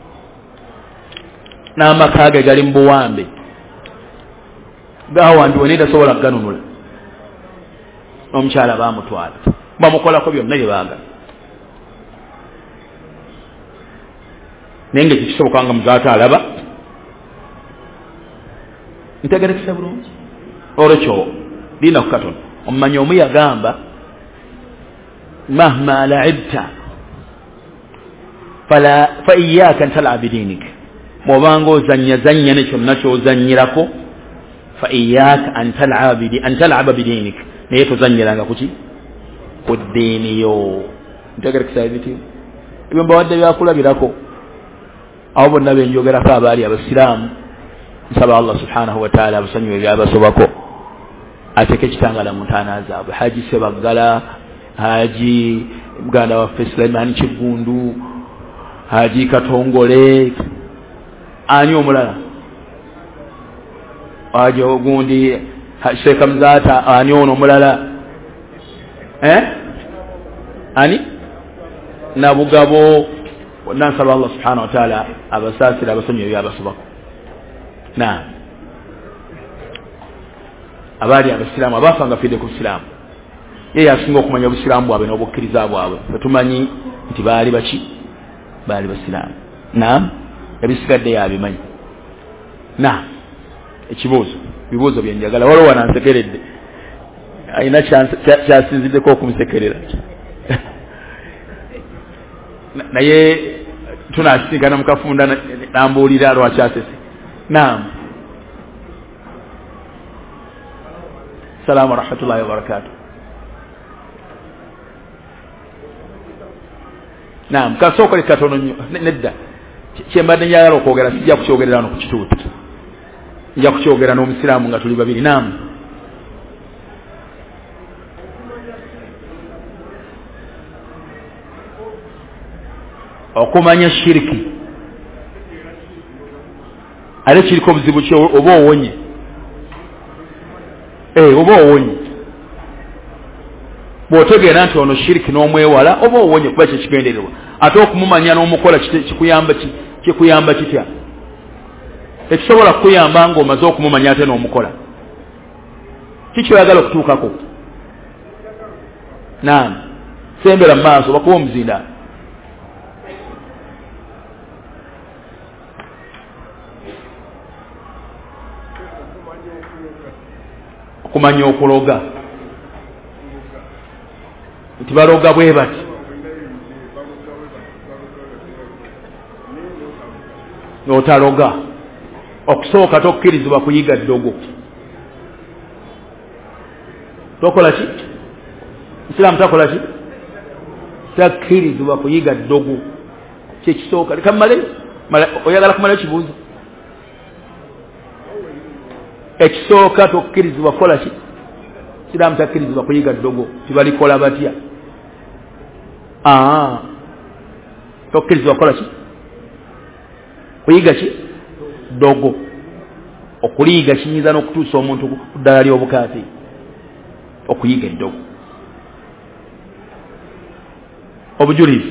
n'amaka ge gali mu buwambe gawandi wene tasobola kuganunula omukyala baamutwala bamukolako byonna bye baagala naye nga kikisoboka nga Muzaata alaba ntegerekesa bulungi olwekyo liina ku Katonda omumanyi omu yagamba mahma laibta fa iyaka ntalaba bidiinik bw'obanga ozannya zannya ne kyonna ky'ozannyirako fa iyaka antalaba bidiinik naye tozannyiranga kuki ku ddiini yo ntegerekesa ebitiibwa ebyo mbawadde byakulabirako abo bonna benjogerako abaali abasiraamu nsaba Allah subhanahu wa ta'ala abasonyiwe byabasobako ateke ekitangala mu ntaana zaabwe Haji Sebaggala Haji muganda waffe Sulaiman Kiggundu Haji Katongole ani omulala Haji ogundi Sheikh Muzaata ani ono omulala eh ani nabugabo nansaba Allah subhanahu wa ta'ala abasaasira abasonyiwe byabasobako na abali abasiraamu abafanga fide ku Islam yeye asinga okumanya obusiraamu bwabwe n'obukkiriza bwabwe tumanyi nti baali baki baali basiraamu naam ebisigadde yabimanyi na ekibuuzo bibuuzo byenjagala waliwo wanansekeredde ayina kyasinziddeko okumusekerera naye tunasinkana mukafunda nambuulira lwakyasese naam salaamu rahmatullahi wa barakatuh naam kasooka katono nnyo nedda kyembadde njagala okwogera sijja kukyogerera no ku kituuti nja kukyogera n'omusiraamu nga tuli babiri naam okumanya shiriki ale kiriko buzibu ki oba owonye eh oba owonye bw'otegeera nti ono shiriki n'omwewala oba owonye kuba kye kigendererwa ate okumumanya n'omukola kikuyamba kikuyamba kitya ekisobola kukuyamba ng'omaze okumumanya ate n'omukola kikyoyagala okutuukako naam sembera mu maaso bakuba omuzindaalo okumanya okuloga nti baloga bwe bati n'otaloga okusooka tokkirizibwa kuyiga ddogo tokola ki isiraamu takola ki takkirizibwa kuyiga ddogo kyekisooka leka mmale oyagala kumala ekibuuzo ekisooka tokkirizibwa kukola ki isiraamu takkirizibwa kuyiga ddogo tibalikola batya aa tokkirizibwa kukola ki kuyiga ki ddogo okuliyiga kiyinza n'okutuusa omuntu ku ddala ly'obukaati okuyiga eddogo obujulizi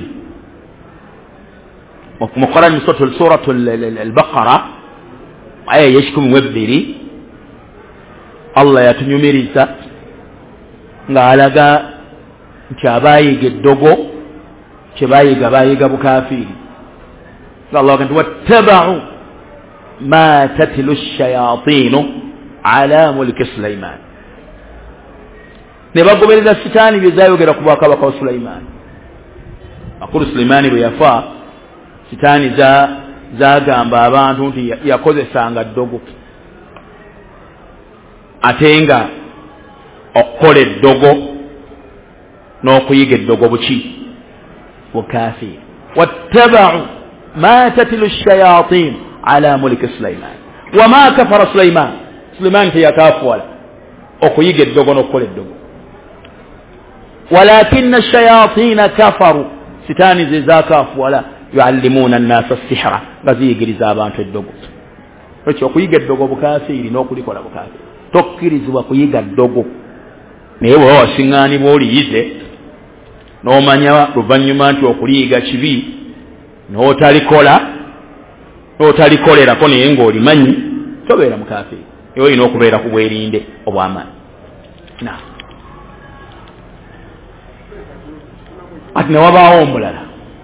mu Qur'an suratu al-Baqara aya y'ekikumi mu ebbiri Allah yatunyumiriza ng'alaga nti abaayiga eddogo kye baayiga baayiga bukafiiri Allah nti wattaba'u ma tatlu ash-shayatin ala mulki Sulaiman ne bagobereza sitaani bye zaayogera ku bwakabaka wa Sulaiman akulu Sulaiman bwe yafa sitaani za zagamba abantu nti yakozesanga ddogo ate nga okukola eddogo n'okuyiga eddogo buki bukafiiri wattaba'u ma tatlu ash-shayatin ala mulki Sulaiman wama kafara Sulaiman Sulaiman teyakafuwala okuyiga eddogo n'okukola eddogo walakinna ash-shayatin kafaru sitaani ze zakafuwala yuallimuna an-nasa as-sihra baziyigiriza abantu eddogo ekyo okuyiga eddogo bukafiiri n'okulikola bukafiiri tokkirizibwa kuyiga ddogo naye bwe wasiŋŋaanibwa oliyize n'omanya luvannyuma nti okuliyiga kibi n'otalikola n'otalikolerako naye ng'olimanyi tobeera mukafiiri naye olina okubeera ku bwerinde obw'amaanyi na ati ne wabaawo omulala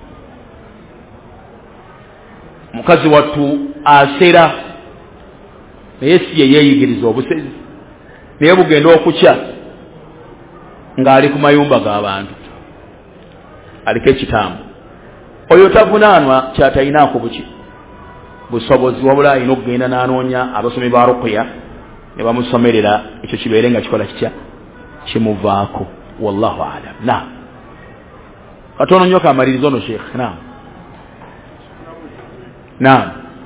mukazi wattu asera naye si ye yeeyigiriza obusezi naye bugenda okukya ng'ali ku mayumba g'abantu aliko ekitambo oyo tavunaanwa kyatayinaako buki busobozi wabula alina okugenda n'anoonya abasomi ba ruqya ne bamusomerera ekyo kibeere nga kikola kitya kimuvaako wallahu alam naam katono nnyo kamaliriza ono sheekh naam naam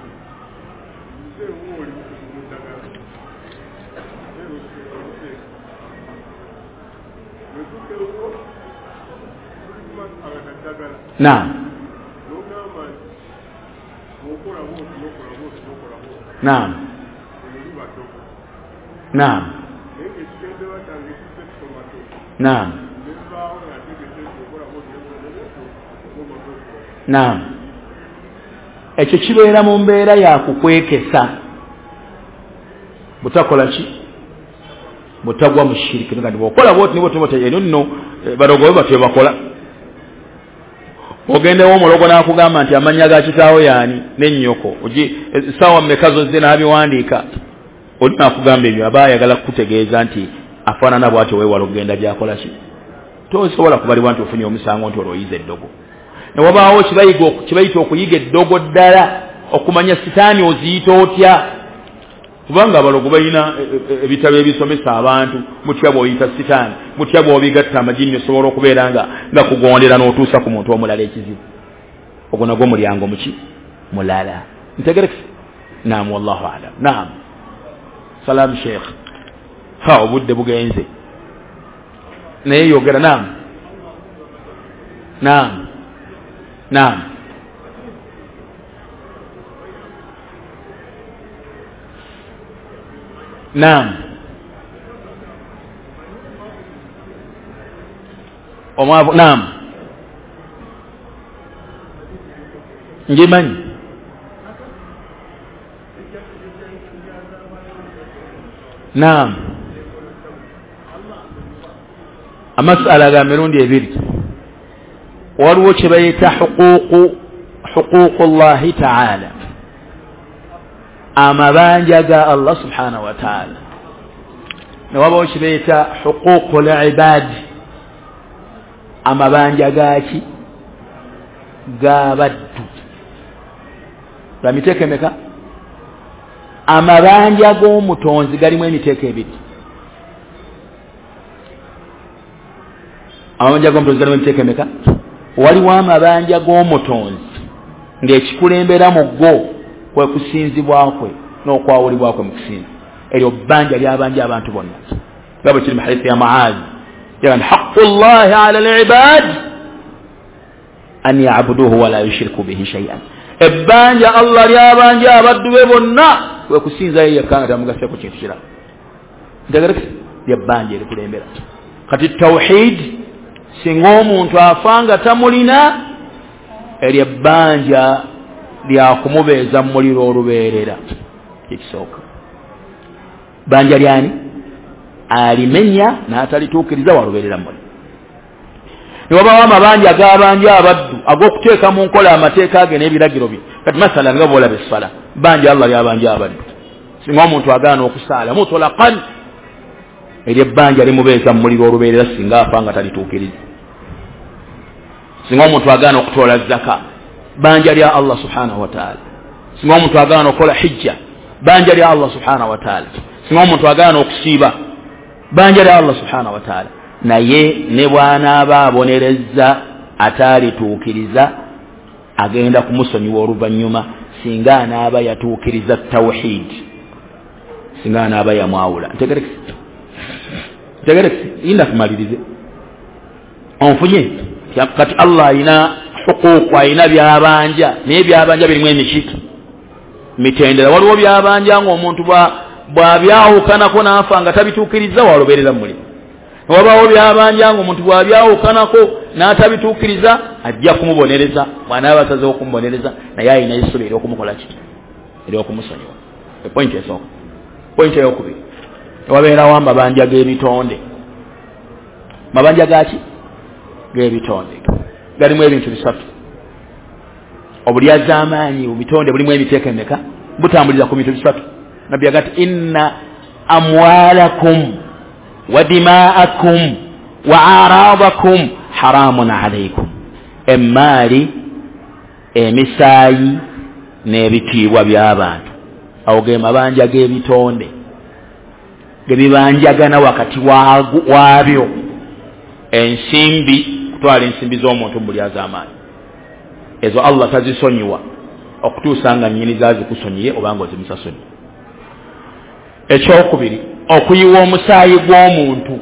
naam naam naam naam naam ekyo kibeera mu mbeera ya kukwekesa butakola ki butagwa mu shiriki nga bwokola bwoti nibo timoteyo nno badogobe batyo bakola ogendewo omulogo n'akugamba nti amanya ga kitaawo yaani n'ennyoko ogi sawa mmeka zozze n'abiwandiika oli n'akugamba ebyo aba ayagala kukutegeeza nti afaanana bw'atyo weewala okugenda gy'akola ki tosobola kubalibwa nti ofunye omusango nti olwoyiza eddogo ne wabaawo kibayita okuyiga eddogo ddala okumanya sitaani oziyita otya kubanga abalogo balina ebitabo ebisomesa abantu mutya bw'oyita sitaani mutya bw'obigatta amajini osobola okubeera nga nga kugondera n'otuusa ku muntu omulala ekizibu ogwo nagwo mulyango muki mulala ntegerekese naam wallahu alam naam salaam sheekh ha obudde bugenze naye yogera naam naam naam naam omwavu naam njimanyi naam amasala ga mirundi ebiri waliwo kye bayita huquuqu huquuqu llahi taala amabanja ga Allah subhanahu wa taala ne wabawo kye bayita huquuqu libaadi amabanja gaki gabaddu ga miteeko emeka amabanja g'omutonzi galimu emiteeko ebiri amabanja g'omutonzi galimu emiteeko emeka waliwo amabanja g'omutonzi ng'ekikulembera mu go kwe kusinzibwa kwe n'okwawulibwa kwe mu kusinza eryo bbanja lyabanja abantu bonna nga bwe kiri mu hadiisi ya Muaaz yaani haqqu llahi ala al-ibaad an ya'buduhu wa la yushriku bihi shay'an ebbanja Allah lyabanja abaddu be bonna kwe kusinza yeye kanga tamugase ku kintu kirala ntegereke lyebbanja erikulembera kati tawhid singa omuntu afanga tamulina eryebbanja lyakumubeeza mu muliro olubeerera ekisooka bbanja lyani alimenya n'atalituukiriza walubeerera muliro niwabawo amabanja ag'abanja abaddu ag'okuteeka mu nkola amateeka ge n'ebiragiro bye kati masala nga bwolaba essala bbanja Allah lyabanja abaddu singa omuntu agaana okusaala mutlaqan eryebbanja limubeeza mu muliro olubeerera singa afa nga talituukiriza singa omuntu agaana okutoola zaka bbanja lya Allah subhanahu wa ta'ala singa omuntu agaana okukola hijja bbanja lya Allah subhanahu wa ta'ala singa omuntu agaana okusiiba bbanja lya Allah subhanahu wa ta'ala naye ne bw'anaaba abonerezza ataalituukiriza agenda kumusonyiwa oluvannyuma singa anaaba yatuukiriza tawhid singa anaaba yamwawula ntegereke ntegereke inda kumalirize onfunye kati Allah alina huquuqu alina byabanja naye byabanja birimu emikiki mitendera waliwo byabanja ng'omuntu bw'abyawukanako n'afa nga tabituukiriza walubeerera mu muliro wabawo byabanja ng'omuntu bw'abyawukanako n'atabituukiriza ajja kumubonereza bw'anaaba asazeho okumubonereza naye alina essubi ery'okumukola ki ery'okumusonyiwa epointi esooka pointi ey'okubiri wabeerawo amabanja g'ebitonde mabanja gaki g'ebitonde galimu ebintu bisatu obulyazaamaanyi mu bitonde bulimu emiteeko emeka butambuliza ku bintu bisatu nabbi agati inna amwalakum wa dima'akum wa aradakum haramun alaykum emmaali emisaayi n'ebitiibwa by'abantu awo ge mabanja g'ebitonde gebibanjagana wakati waabyo ensimbi kutwala ensimbi z'omuntu mu bulyazaamaanyi ezo Allah tazisonyiwa okutuusa nga nnyini zaazikusonyiye obanga ozimusasonyi ekyokubiri okuyiwa omusaayi gw'omuntu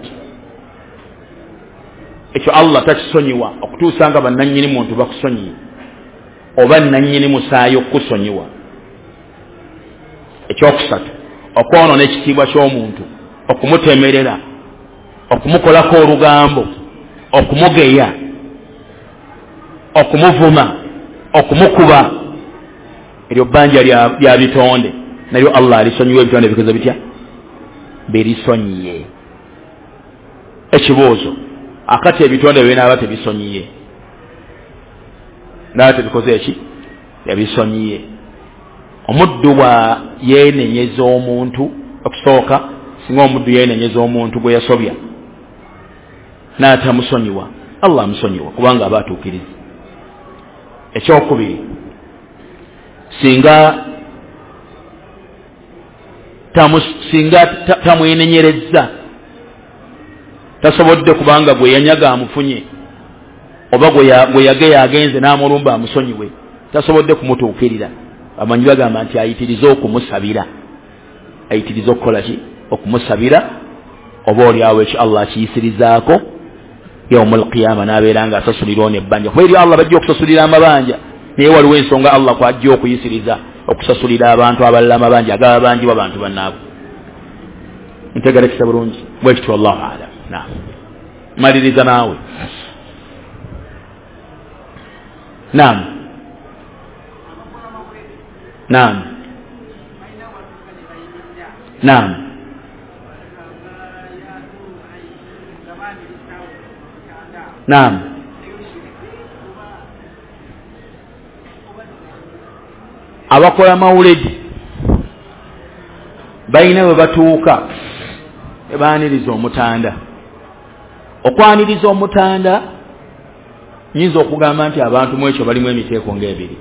ekyo Allah takisonyiwa okutuusa nga bannannyini muntu bakusonyiye oba nnannyini musaayi okukusonyiwa ekyokusatu okwonoona ekitiibwa ky'omuntu okumutemerera okumukolako olugambo okumugeya okumuvuma okumukuba eryo bbanja lya bitonde nalyo Allah alisonyiwa ebitonde bikoze bitya birisonyiye ekibuuzo akati ebitonde bye binaaba tebisonyiye naaba tebikoze eki yabisonyiye omuddu bwa yeenenyeza omuntu okusooka singa omuddu yeenenyeza omuntu gwe yasobya n'atamusonyiwa Allah amusonyiwa kubanga aba atuukiriza ekyokubiri singa tamus singa tamwenenyerezza tasobodde kubanga gwe yanyaga amufunye oba gwe yageya agenze n'amulumba amusonyiwe tasobodde kumutuukirira amanyi bagamba nti ayitiriza okumusabira ayitiriza okukola ki okumusabira oba oliawo ekyo Allah akiyisirizaako yawmul qiyama n'abeera nga asasulirwa n'ebbanja kuba eri Allah bajja okusasulira amabanja naye waliwo ensonga Allah kwajja okuyisiriza okusasulira abantu abalala amabanja agabanjibwa abantu bannaabo ntegerekesa bulungi bwekityo wallahu alam. Naam, maliriza naawe. Naam, naam, naam, naam. Abakola mawuledi balina we batuuka ebaaniriza omutanda. Okwaniriza omutanda nyinza okugamba nti abantu mu ekyo balimu emiteeko ng'ebiri.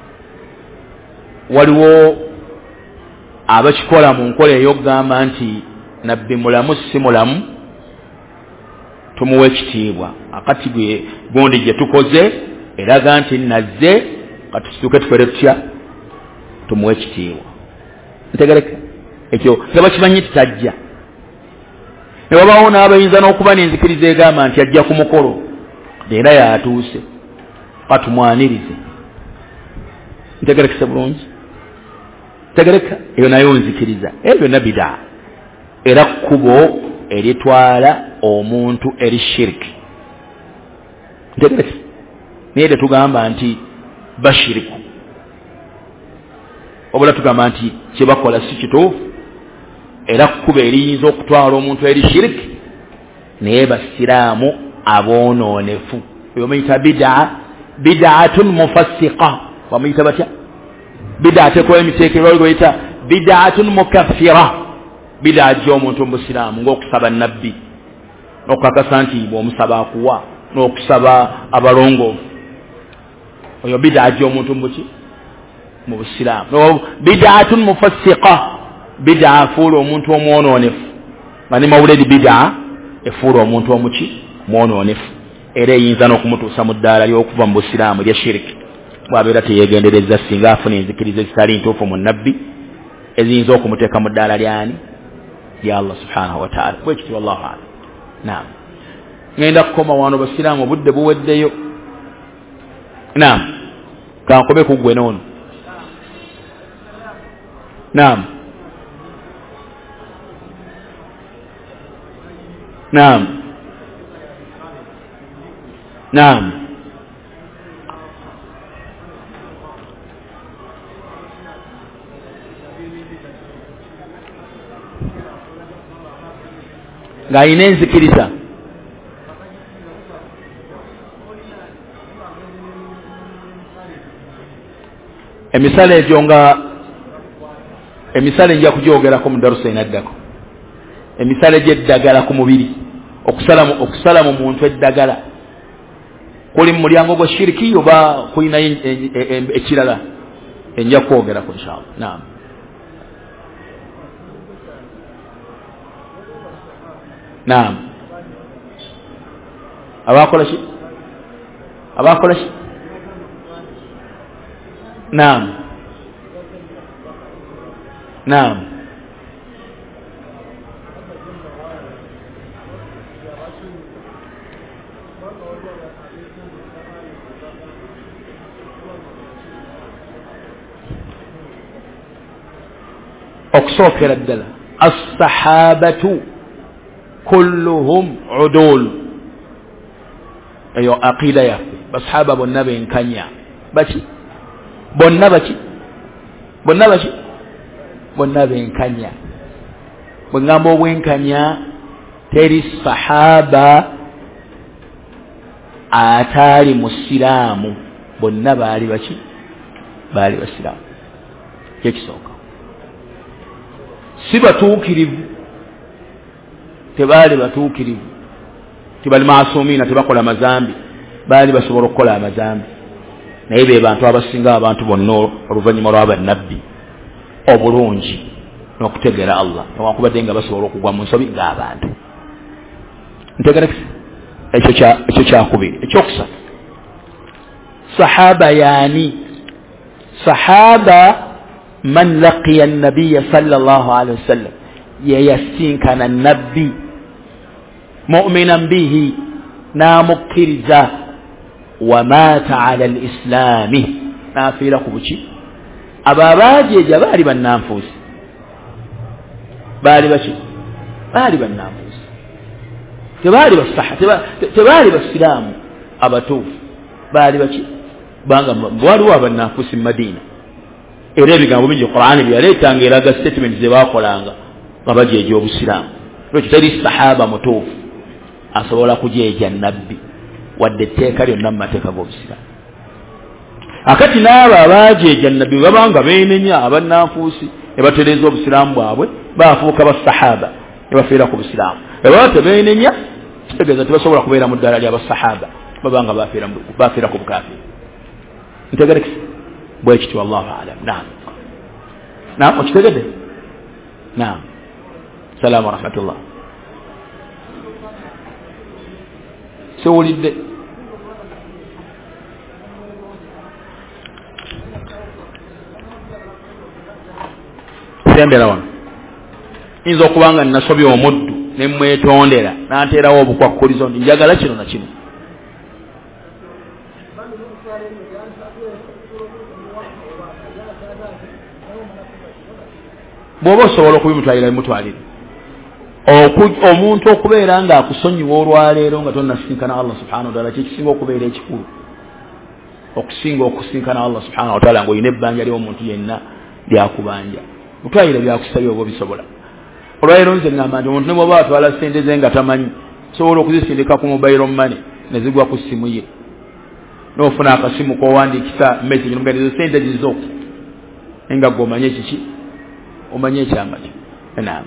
Waliwo abakikola mu nkola ey'okugamba nti nabbi mulamu si mulamu, tumuwe ekitiibwa. Akati gwe gundi gye tukoze eraga nti nazze, kati situuke tukole tutya, tumuwe ekitiibwa. Ntegereka ekyo tebakimanyi titajja. Ne wabaawo n'abayinza n'okuba n'enzikiriza egamba nti ajja ku mukolo era yatuuse, katumwanirize. Ntegerekesa bulungi, ntegereka eyo nayo nzikiriza. Ebyo byonna bidaa era kkubo eritwala omuntu eri shiriki. Ntegerekesa naye tetugamba nti bashiriku, obula tugamba nti kyebakola si kituufu era kkubo eriyinza okutwala omuntu eri shiriki. Naye basiraamu abonoonefu eyo muyita bidaa, bidaatun mufassiqa. Bamuyita batya? Bidaa tekola emiteeko erwaligoyita bidaatun mukaffira. Bidaa gy'omuntu mubusiraamu ng'okusaba nabbi, n'okukakasa nti bw'omusaba akuwa, n'okusaba abalongoofu. Oyo bidaa gy'omuntu mubuki mu busiraamu. Bidaatun mufassiqa, bidaa afuula omuntu omwonoonefu. Bani mawuledi bidaa efuula omuntu omuki mwonoonefu, era eyinza n'okumutuusa mu ddaala ly'okuva mu busiraamu erya shiriki bw'abeera teyeegendereza, singa afuna enzikiriza ezitali ntuufu mu nabbi eziyinza okumuteeka mu ddaala lyani lya Allah subhanahu wa ta'ala. Bwekityo wallahu a'lam. Naam, ngenda kukoma wano basiraamu, obudde buweddeyo. Naam, kankobe ku ggwe noono. Naam, naam, naam, ng'ayina enzikiriza. Emisale egyo nga emisale nja kugyogerako mu darusa enaddako. Emisale gy'eddagala ku mubiri, okusala mu okusala mu muntu eddagala kuli mu mulyango gwa shiriki oba kulina ekirala enja kwogerako inshallah. Naam, naam. Abakola ki? Abakola ki? Naam, naam, okusookera ddala as-sahabatu kulluhum udul. Eyo aqida yaffe, basahaba bonna benkanya baki bonna baki bonna baki bonna benkanya. Bwe ngamba obwenkanya teri sahaba ataali musiraamu, bonna baali baki baali basiraamu. Kyekisooka, si batuukirivu, tebaali batuukirivu, tibali maasumiina, tebakola mazambi, baali basobola okukola amazambi. Naye be bantu abasinga abantu bonna oluvannyuma lw'abannabbi obulungi n'okutegeera Allah, newankubadde nga basobola okugwa mu nsobi ng'abantu. Ntegerekese ekyo kyakubiri. Ekyokusatu, sahaba yaani? Sahaba man laqiya an-nabiyya sallallahu alayhi wa sallam, yeyasinkana nabbi mu'minan bihi, n'amukkiriza, wa maata ala al-islaami, n'afiira ku buki. Abo abaajeeja baali bannanfuusi, baali baki baali bannanfuusi tebaali basaha tebaali basiraamu abatuufu baali baki banga waliwo abannanfuusi mu Madiina era ebigambo bingi Qur'ani byaleetanga eraga statement ze baakolanga nga bajeeja obusiraamu lwekyo teri sahaba mutuufu asobola kujeeja nabbi wadde etteeka lyonna mu mateeka g'obusiraamu akati n'abo abaajeeja nabbi babanga beenenya abannanfuusi ne batereeza obusiraamu bwabwe baafuuka basahaba ne bafiira ku busiraamu ebaba tebeenenya kitegeeza tebasobola kubeera mu ddaala ly'abasahaba babanga bafiira ku bukafiri ntegerekese bwe kityo wallahu alam naam naam okitegedde naam salaamu wa rahmatullah sewulidde sembera wano nza okuba nga nasobye omuddu ne mwetondera n'anteerawo obukwakkulizo nti njagala kino na kino bw'oba osobola okubimutwalira bimutwalire omuntu okubeera nga akusonyiwa olwaleero nga tonnasinkana Allah subhanahu wa ta'ala kikisinga okubeera ekikulu okusinga okusinkana Allah subhanahu wa ta'ala ng'olina ebbanja ly'omuntu yenna lyakubanja mutwalire byakusabye oba bisobola olwaleero nze ngamba nti omuntu ne bw'oba atwala ssente ze nga tamanyi sobola okuzisindika ku mobile money ne zigwa ku ssimu ye n'ofuna akasimu k'owandiikisa message n'omugamba ezo ssente zizo nga ggwe omanye kiki omanye ekyama kyo naam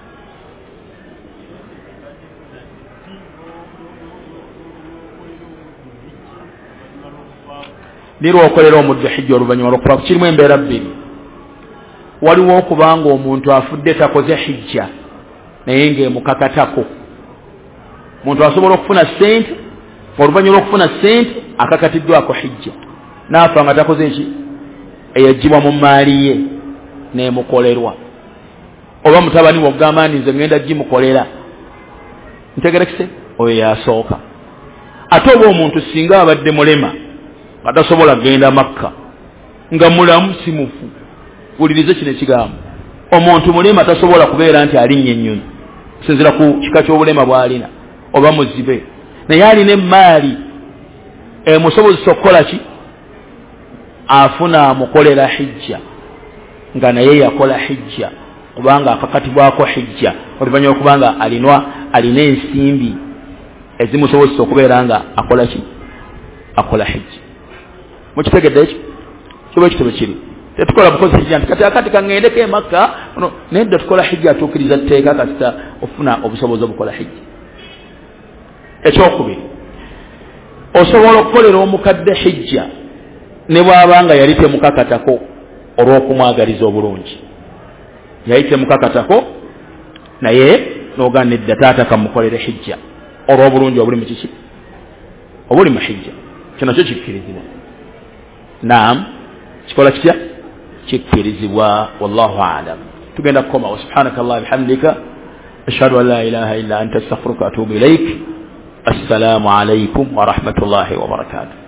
nirwo okolera omuddu hijja oluvannyuma lw'okufa kirimu embeera bbiri waliwo okubanga omuntu afudde takoze hijja naye ng'emukakatako omuntu asobola okufuna ssente oluvannyuma lw'okufuna ssente akakatiddwako hijja n'afa nga takoze eki eyagibwa mu maali ye nemukolerwa oba mutabani wogamba nti nze ngenda gimukolera ntegerekese oyo yasooka ate oba omuntu singa abadde mulema nga tasobola genda Makka nga mulamu simufu wulirize kino ekigambo omuntu mulema tasobola kubeera nti alinnya ennyonyi sinzira ku kika ky'obulema bw'alina oba muzibe naye alina emaali emusobozesa okukola ki afuna amukolera hijja nga naye yakola hijja kubanga akakatibwako hijja oluvannyuma okubanga alinwa alina ensimbi ezimusobozesa okubeera nga akola ki akola hijja mukitegedde ekyo kiba ekitebe kiri tetukola bukozi hijja nti kati akati kaŋŋendeko e Makka naye dda tukola hijja atuukiriza tteeka kasita ofuna obusobozi obukola hijja ekyokubiri osobola okukolera omukadde hijja ne bw'abanga yali temukakatako olw'okumwagaliza obulungi yali temukakatako naye n'ogana edda taata kamukolere hijja olw'obulungi obuli mu kiki obuli mu hijja kino kyo kikkirizibwa naam kikola kitya kikkirizibwa wallahu a'lam tugenda kukomawo subhanaka allah bihamdika ashhadu an la ilaha illa anta astaghfiruka wa atubu ilaik assalamu alaikum wa rahmatullahi wa barakatuh